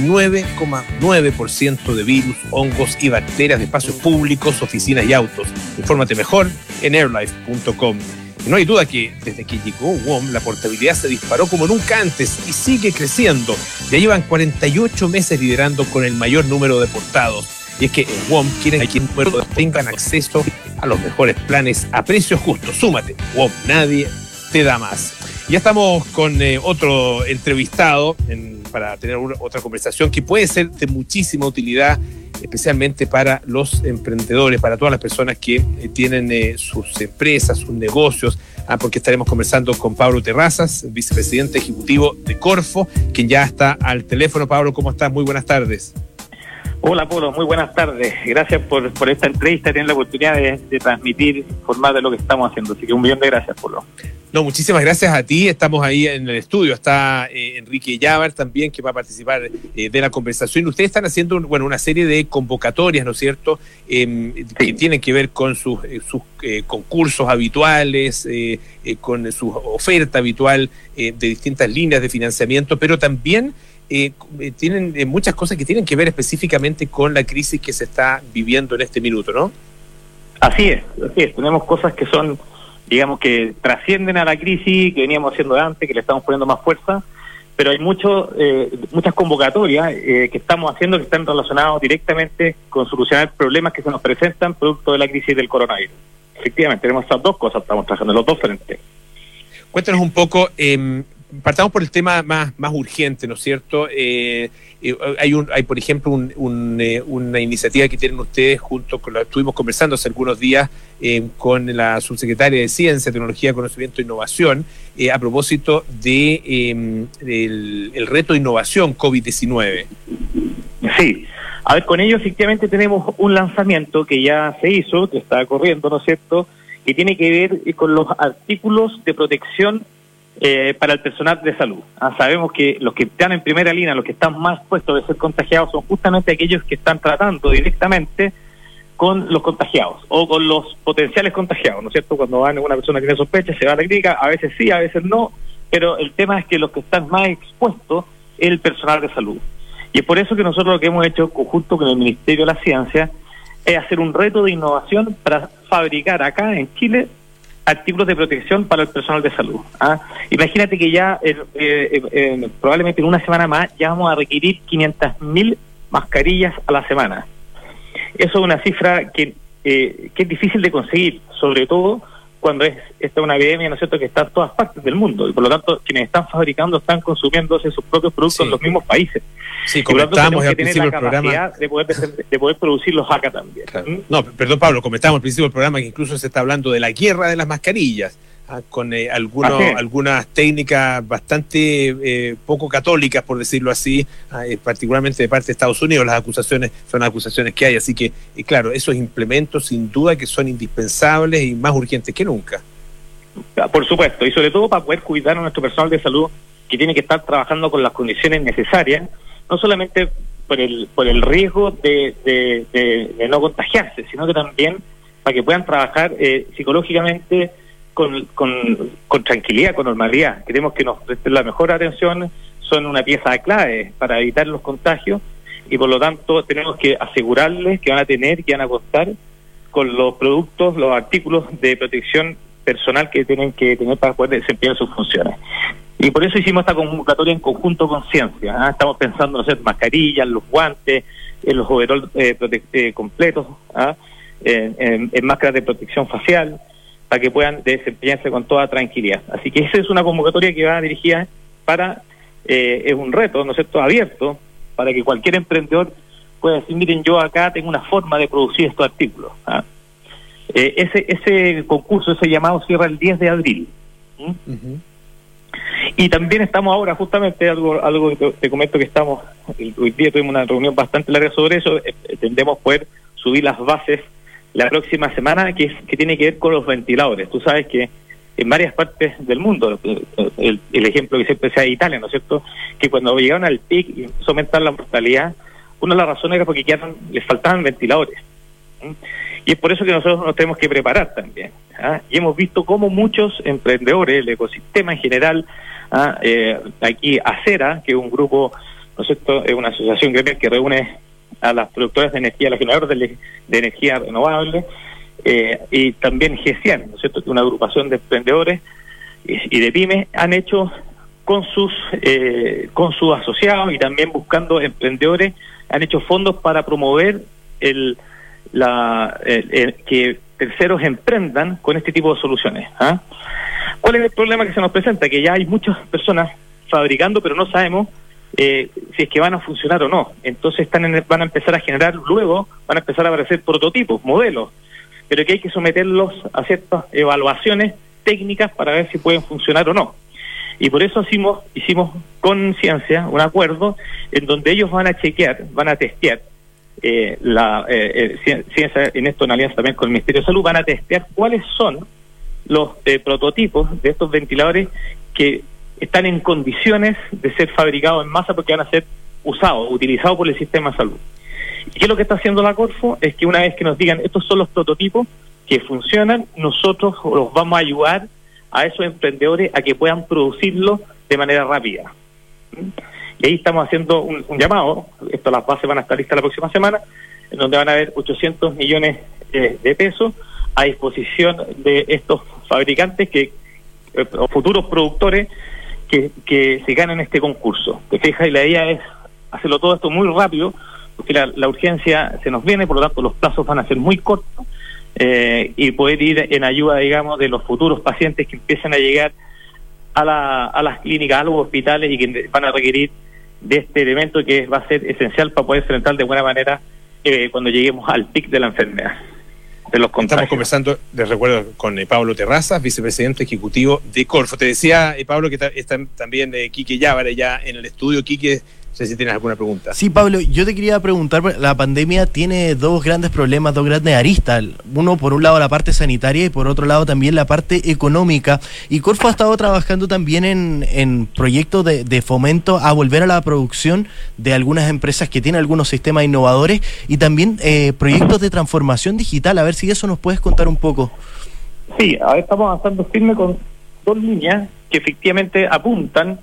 99,9% de virus, hongos y bacterias de espacios públicos, oficinas y autos. Infórmate mejor en airlife.com. Y no hay duda que desde que llegó WOM, la portabilidad se disparó como nunca antes y sigue creciendo. Ya llevan 48 meses liderando con el mayor número de portados. Y es que en WOM quieren que quienes tengan acceso a los mejores planes a precios justos. Súmate, WOM, nadie te da más. Ya estamos con otro entrevistado para tener otra conversación que puede ser de muchísima utilidad, especialmente para los emprendedores, para todas las personas que tienen sus empresas, sus negocios, porque estaremos conversando con Pablo Terrazas, vicepresidente ejecutivo de Corfo, quien ya está al teléfono. Pablo, ¿cómo estás? Muy buenas tardes. Hola, Polo, muy buenas tardes. Gracias por esta entrevista, tener la oportunidad de transmitir, informar de lo que estamos haciendo. Así que un millón de gracias, Polo. No, muchísimas gracias a ti. Estamos ahí en el estudio. Está Enrique Llávar también, que va a participar de la conversación. Ustedes están haciendo una serie de convocatorias, ¿no es cierto?, que tienen que ver con sus concursos habituales, con su oferta habitual de distintas líneas de financiamiento, pero también tienen muchas cosas que tienen que ver específicamente con la crisis que se está viviendo en este minuto, ¿no? Así es. Tenemos cosas que son, digamos, que trascienden a la crisis, que veníamos haciendo antes, que le estamos poniendo más fuerza, pero hay muchas convocatorias que estamos haciendo que están relacionadas directamente con solucionar problemas que se nos presentan producto de la crisis del coronavirus. Efectivamente, tenemos esas dos cosas, estamos trabajando en los dos frentes. Cuéntanos un poco, partamos por el tema más urgente, ¿no es cierto? Hay por ejemplo, una iniciativa que tienen ustedes junto con estuvimos conversando hace algunos días con la subsecretaria de Ciencia, Tecnología, Conocimiento e Innovación a propósito del reto de innovación COVID-19. Sí. A ver, con ello efectivamente tenemos un lanzamiento que ya se hizo, que está corriendo, ¿no es cierto?, que tiene que ver con los artículos de protección para el personal de salud. Sabemos que los que están en primera línea, los que están más expuestos de ser contagiados, son justamente aquellos que están tratando directamente con los contagiados o con los potenciales contagiados, ¿no es cierto? Cuando van una persona que tiene sospecha, se va a la clínica, a veces sí, a veces no, pero el tema es que los que están más expuestos es el personal de salud. Y es por eso que nosotros lo que hemos hecho, conjunto con el Ministerio de la Ciencia, es hacer un reto de innovación para fabricar acá en Chile artículos de protección para el personal de salud. Imagínate que ya probablemente en una semana más ya vamos a requerir 500.000 mascarillas a la semana. Eso es una cifra que es difícil de conseguir, sobre todo cuando esta es una epidemia, ¿no es cierto?, que está en todas partes del mundo, y por lo tanto quienes están fabricando están consumiéndose sus propios productos en los mismos países. Sí, y por lo tanto tenemos que tener la capacidad de poder producirlos acá también. Claro. No, perdón, Pablo, comentábamos al principio del programa que incluso se está hablando de la guerra de las mascarillas, con algunas técnicas bastante poco católicas, por decirlo así, particularmente de parte de Estados Unidos. Las acusaciones son las acusaciones que hay, así que claro, esos implementos sin duda que son indispensables y más urgentes que nunca. Por supuesto, y sobre todo para poder cuidar a nuestro personal de salud que tiene que estar trabajando con las condiciones necesarias, no solamente por el riesgo de no contagiarse, sino que también para que puedan trabajar psicológicamente con tranquilidad, con normalidad. Queremos que nos presten la mejor atención, son una pieza clave para evitar los contagios, y por lo tanto tenemos que asegurarles que van a contar con los productos, los artículos de protección personal que tienen que tener para poder desempeñar sus funciones. Y por eso hicimos esta convocatoria en conjunto con Ciencia. Estamos pensando en hacer mascarillas, los guantes, en los overall completos, en máscaras de protección facial, para que puedan desempeñarse con toda tranquilidad. Así que esa es una convocatoria que va dirigida para, es un reto, ¿no es cierto?, abierto, para que cualquier emprendedor pueda decir, miren, yo acá tengo una forma de producir estos artículos. Ese concurso, ese llamado cierra el 10 de abril. Uh-huh. Y también estamos ahora, justamente, algo que te comento, que estamos, hoy día tuvimos una reunión bastante larga sobre eso, tendemos poder subir las bases la próxima semana, que tiene que ver con los ventiladores. Tú sabes que en varias partes del mundo, el ejemplo que siempre sea de Italia, ¿no es cierto?, que cuando llegaron al pic y empezó a aumentar la mortalidad, una de las razones era porque les faltaban ventiladores. Y es por eso que nosotros nos tenemos que preparar también. Y hemos visto cómo muchos emprendedores, el ecosistema en general, aquí Acera, que es un grupo, ¿no es cierto?, es una asociación gremial que reúne a las productoras de energía, a los generadores de energía renovable, y también GESIAN, ¿no es cierto?, que es una agrupación de emprendedores y de pymes, han hecho con sus asociados y también buscando emprendedores, han hecho fondos para promover que terceros emprendan con este tipo de soluciones. ¿Cuál es el problema que se nos presenta? Que ya hay muchas personas fabricando, pero no sabemos si es que van a funcionar o no. Entonces van a empezar a generar, luego van a empezar a aparecer prototipos, modelos, pero que hay que someterlos a ciertas evaluaciones técnicas para ver si pueden funcionar o no. Y por eso hicimos con Ciencia un acuerdo en donde ellos van a chequear, van a testear, Ciencia en esto en alianza también con el Ministerio de Salud, van a testear cuáles son los prototipos de estos ventiladores que están en condiciones de ser fabricados en masa, porque van a ser utilizados por el sistema de salud. ¿Y qué es lo que está haciendo la Corfo? Es que una vez que nos digan estos son los prototipos que funcionan, nosotros los vamos a ayudar a esos emprendedores a que puedan producirlo de manera rápida. Y ahí estamos haciendo un llamado, las bases van a estar listas la próxima semana, en donde van a haber 800 millones de pesos a disposición de estos fabricantes o futuros productores que se ganan este concurso. Te fijas, y la idea es hacerlo todo esto muy rápido, porque la urgencia se nos viene, por lo tanto los plazos van a ser muy cortos, y poder ir en ayuda, digamos, de los futuros pacientes que empiezan a llegar a las clínicas, a los hospitales, y que van a requerir de este elemento que va a ser esencial para poder enfrentar de buena manera cuando lleguemos al pic de la enfermedad, de los contagios. Estamos conversando, les recuerdo, con Pablo Terrazas, vicepresidente ejecutivo de Corfo. Te decía, Pablo, que está también Quique Yávarez ya en el estudio. Quique, no sé si tienes alguna pregunta. Sí, Pablo, yo te quería preguntar, la pandemia tiene dos grandes problemas, dos grandes aristas. Uno, por un lado, la parte sanitaria, y por otro lado también la parte económica. Y Corfo ha estado trabajando también en proyectos de fomento a volver a la producción de algunas empresas que tienen algunos sistemas innovadores, y también proyectos de transformación digital. A ver si eso nos puedes contar un poco. Sí, ahora estamos avanzando firme con dos líneas que efectivamente apuntan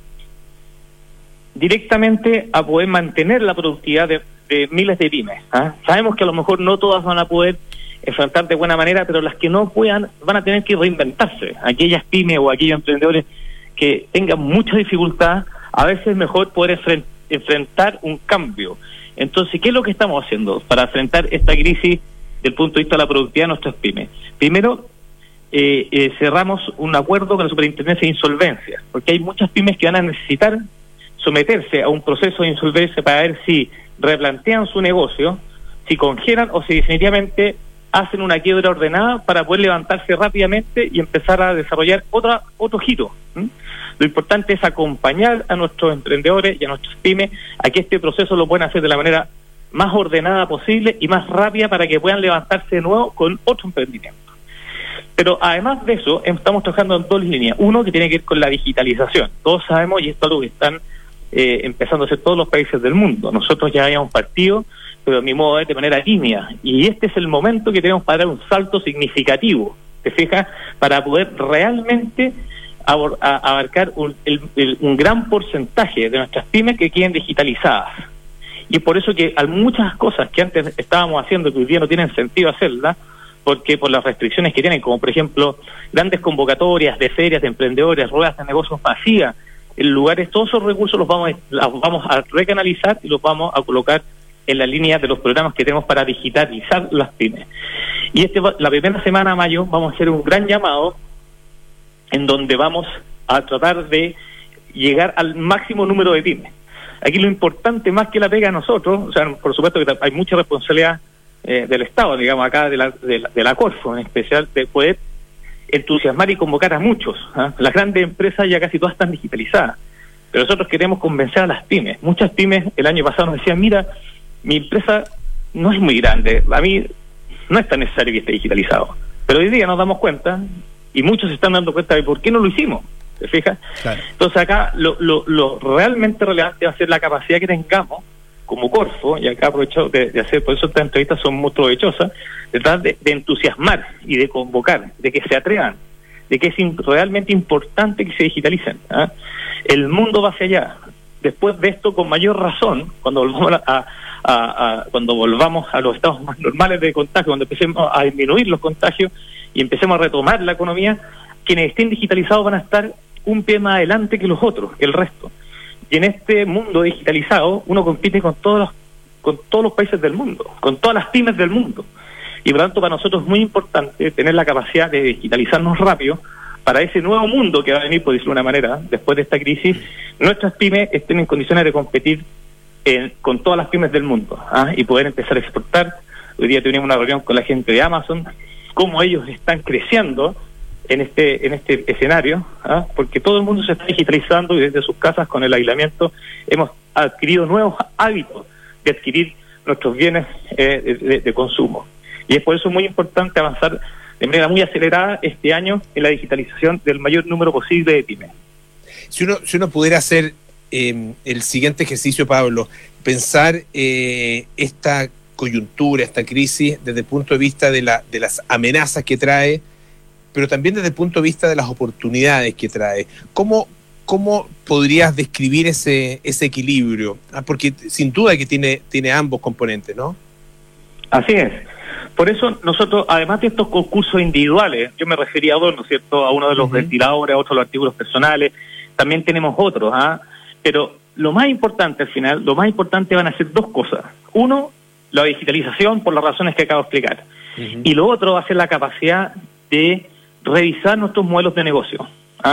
directamente a poder mantener la productividad de miles de pymes. Sabemos que a lo mejor no todas van a poder enfrentar de buena manera, pero las que no puedan van a tener que reinventarse. Aquellas pymes o aquellos emprendedores que tengan mucha dificultad, a veces es mejor poder enfrentar un cambio. Entonces, ¿qué es lo que estamos haciendo para enfrentar esta crisis del punto de vista de la productividad de nuestras pymes? Primero, cerramos un acuerdo con la Superintendencia de Insolvencia, porque hay muchas pymes que van a necesitar someterse a un proceso de insolvencia para ver si replantean su negocio, si congelan o si definitivamente hacen una quiebra ordenada para poder levantarse rápidamente y empezar a desarrollar otro giro. Lo importante es acompañar a nuestros emprendedores y a nuestras pymes a que este proceso lo puedan hacer de la manera más ordenada posible y más rápida para que puedan levantarse de nuevo con otro emprendimiento. Pero además de eso, estamos trabajando en dos líneas. Uno que tiene que ver con la digitalización. Todos sabemos, y esto es algo que están empezando a hacer todos los países del mundo. Nosotros ya habíamos partido, pero a mi modo de manera tímida. Y este es el momento que tenemos para dar un salto significativo, ¿te fijas? Para poder realmente abarcar un gran porcentaje de nuestras pymes que queden digitalizadas. Y por eso que hay muchas cosas que antes estábamos haciendo que hoy día no tienen sentido hacerlas, porque por las restricciones que tienen, como por ejemplo grandes convocatorias de ferias de emprendedores, ruedas de negocios masivas, en lugares, todos esos recursos los vamos a recanalizar y los vamos a colocar en la línea de los programas que tenemos para digitalizar las pymes. Y la primera semana de mayo vamos a hacer un gran llamado en donde vamos a tratar de llegar al máximo número de pymes. Aquí lo importante, más que la pega a nosotros, o sea, por supuesto que hay mucha responsabilidad del Estado, digamos, acá de la Corfo, en especial, de poder entusiasmar y convocar a muchos. Las grandes empresas ya casi todas están digitalizadas, pero nosotros queremos convencer a las pymes. Muchas pymes el año pasado nos decían, mira, mi empresa no es muy grande, a mí no es tan necesario que esté digitalizado, pero hoy día nos damos cuenta, y muchos se están dando cuenta de por qué no lo hicimos, ¿te fijas? Claro. Entonces acá lo realmente relevante va a ser la capacidad que tengamos como Corfo, y acá aprovecho de hacer, por eso estas entrevistas son muy provechosas, de tratar de entusiasmar y de convocar, de que se atrevan, de que es realmente importante que se digitalicen. El mundo va hacia allá. Después de esto, con mayor razón, cuando volvamos a los estados más normales de contagio, cuando empecemos a disminuir los contagios y empecemos a retomar la economía, quienes estén digitalizados van a estar un pie más adelante que los otros, que el resto. Y en este mundo digitalizado, uno compite con todos los países del mundo, con todas las pymes del mundo. Y por lo tanto, para nosotros es muy importante tener la capacidad de digitalizarnos rápido para ese nuevo mundo que va a venir, por decirlo de una manera, después de esta crisis, nuestras pymes estén en condiciones de competir con todas las pymes del mundo, y poder empezar a exportar. Hoy día tuvimos una reunión con la gente de Amazon, cómo ellos están creciendo en este escenario, porque todo el mundo se está digitalizando y desde sus casas, con el aislamiento, hemos adquirido nuevos hábitos de adquirir nuestros bienes de consumo. Y es por eso muy importante avanzar de manera muy acelerada este año en la digitalización del mayor número posible de pymes. Si uno pudiera hacer el siguiente ejercicio, Pablo, pensar esta coyuntura, esta crisis desde el punto de vista de las amenazas que trae, pero también desde el punto de vista de las oportunidades que trae. ¿Cómo podrías describir ese equilibrio? Porque sin duda que tiene ambos componentes, ¿no? Así es. Por eso nosotros, además de estos concursos individuales, yo me refería a dos, ¿no es cierto?, a uno de los ventiladores, a otro los artículos personales, también tenemos otros, pero lo más importante al final, van a ser dos cosas. Uno, la digitalización, por las razones que acabo de explicar. Y lo otro va a ser la capacidad de revisar nuestros modelos de negocio.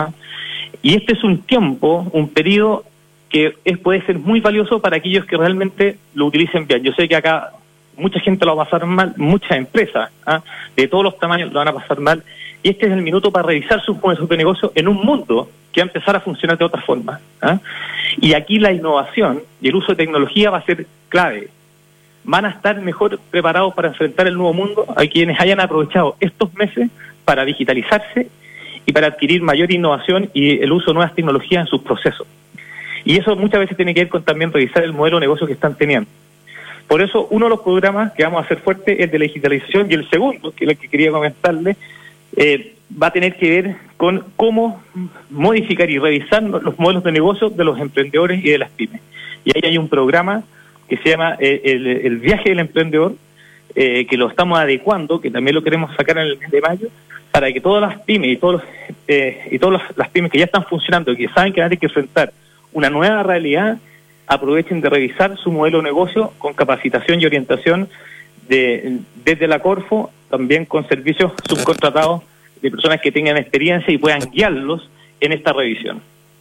Y este es un periodo que puede ser muy valioso para aquellos que realmente lo utilicen bien. Yo sé que acá mucha gente lo va a pasar mal, muchas empresas de todos los tamaños lo van a pasar mal, y este es el minuto para revisar sus modelos de negocio en un mundo que va a empezar a funcionar de otra forma. Y aquí la innovación y el uso de tecnología va a ser clave. Van a estar mejor preparados para enfrentar el nuevo mundo a quienes hayan aprovechado estos meses para digitalizarse y para adquirir mayor innovación y el uso de nuevas tecnologías en sus procesos. Y eso muchas veces tiene que ver con también revisar el modelo de negocio que están teniendo. Por eso, uno de los programas que vamos a hacer fuerte es de la digitalización, y el segundo, que es el que quería comentarle, va a tener que ver con cómo modificar y revisar los modelos de negocio de los emprendedores y de las pymes. Y ahí hay un programa que se llama el viaje del emprendedor, que lo estamos adecuando, que también lo queremos sacar en el mes de mayo, para que todas las pymes y todas las pymes que ya están funcionando y que saben que van a tener que enfrentar una nueva realidad, aprovechen de revisar su modelo de negocio con capacitación y orientación desde la Corfo, también con servicios subcontratados de personas que tengan experiencia y puedan guiarlos en esta revisión.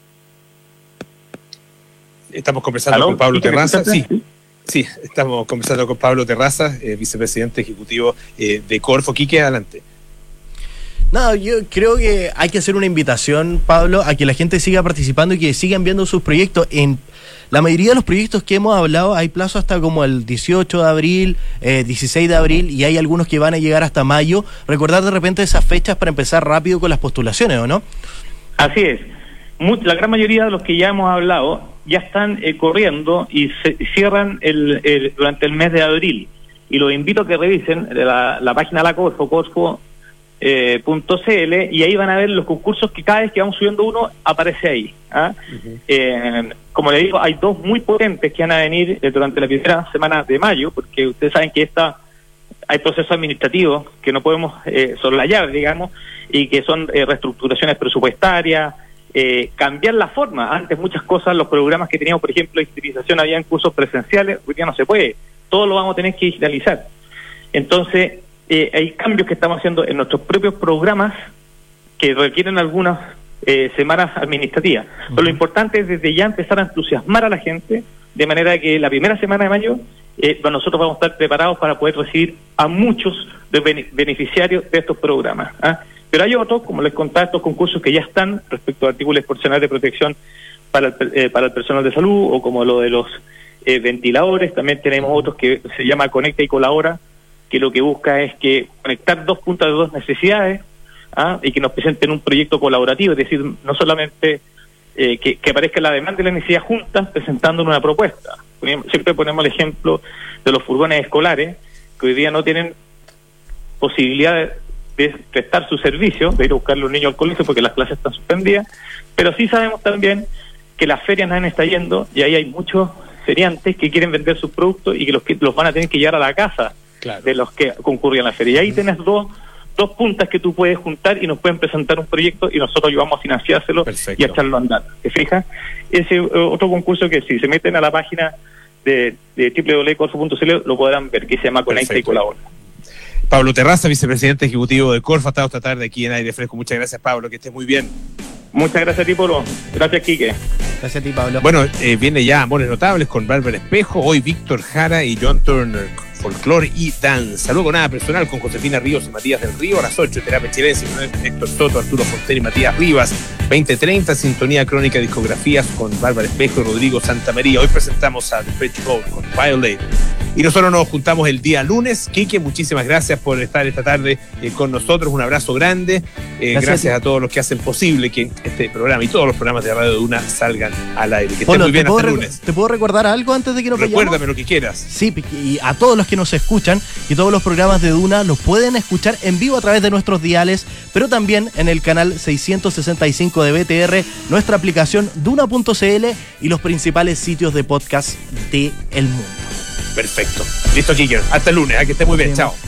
Estamos conversando con Pablo Terraza. Sí, estamos conversando con Pablo Terraza, vicepresidente ejecutivo de Corfo. Quique, adelante. No, yo creo que hay que hacer una invitación, Pablo, a que la gente siga participando y que sigan viendo sus proyectos. En la mayoría de los proyectos que hemos hablado hay plazo hasta como el 18 de abril, 16 de abril, y hay algunos que van a llegar hasta mayo. Recordar de repente esas fechas para empezar rápido con las postulaciones, ¿o no? Así es. La gran mayoría de los que ya hemos hablado ya están corriendo y se cierran durante el mes de abril. Y los invito a que revisen la página de la Corfo, .cl, y ahí van a ver los concursos que cada vez que vamos subiendo uno aparece ahí. Como le digo, hay dos muy potentes que van a venir durante la primera semana de mayo, porque ustedes saben que hay procesos administrativos que no podemos soslayar, digamos, y que son reestructuraciones presupuestarias, cambiar la forma. Antes muchas cosas, los programas que teníamos, por ejemplo, de inscripción, había en cursos presenciales, hoy día no se puede, todo lo vamos a tener que digitalizar. Entonces hay cambios que estamos haciendo en nuestros propios programas que requieren algunas semanas administrativas. Pero lo importante es desde ya empezar a entusiasmar a la gente, de manera que la primera semana de mayo nosotros vamos a estar preparados para poder recibir a muchos beneficiarios de estos programas. Pero hay otros, como les contaba, estos concursos que ya están respecto a artículos proporcionales de protección para el personal de salud, o como lo de los ventiladores. También tenemos otros que se llama Conecta y Colabora, que lo que busca es que conectar dos puntas de dos necesidades, y que nos presenten un proyecto colaborativo, es decir, no solamente que aparezca la demanda y la necesidad juntas presentando una propuesta. Siempre ponemos el ejemplo de los furgones escolares, que hoy día no tienen posibilidad de prestar su servicio, de ir a buscar a los niños al colegio porque las clases están suspendidas, pero sí sabemos también que las ferias nadie está yendo, y ahí hay muchos feriantes que quieren vender sus productos y que los van a tener que llevar a la casa. Claro. De los que concurrían a la feria. Y ahí tenés dos puntas que tú puedes juntar y nos pueden presentar un proyecto y nosotros ayudamos a financiárselo. Perfecto. Y a echarlo a andar. ¿Te fijas? Ese otro concurso que si se meten a la página de www.corfo.cl lo podrán ver, que se llama Conecta y Colabora. Pablo Terraza, vicepresidente ejecutivo de Corfo, ha estado esta tarde aquí en Aire Fresco. Muchas gracias, Pablo, que estés muy bien. Muchas gracias a ti, Polo. Gracias, Quique. Gracias a ti, Pablo. Bueno, viene ya Amores Notables con Bárbara Espejo, hoy Víctor Jara y John Turner, folclore y danza. Luego Nada Personal con Josefina Ríos y Matías del Río, a las 8, Terapia Chilense con Héctor Soto, Arturo Fonter y Matías Rivas. 20:30, Sintonía Crónica Discografías con Bárbara Espejo y Rodrigo Santamaría. Hoy presentamos a The Depeche Mode con Violate. Y nosotros nos juntamos el día lunes. Quique, muchísimas gracias por estar esta tarde con nosotros. Un abrazo grande. Gracias a todos los que hacen posible que este programa y todos los programas de Radio Duna salgan al aire. Que estén muy bien hasta el lunes. ¿Te puedo recordar algo antes de que nos vayamos? Recuérdame lo que quieras. Sí, y a todos los que nos escuchan, y todos los programas de Duna los pueden escuchar en vivo a través de nuestros diales, pero también en el canal 665 de BTR, nuestra aplicación Duna.cl y los principales sitios de podcast del mundo. Perfecto. Listo, Kicker. Hasta el lunes. Que esté muy bien. Chao.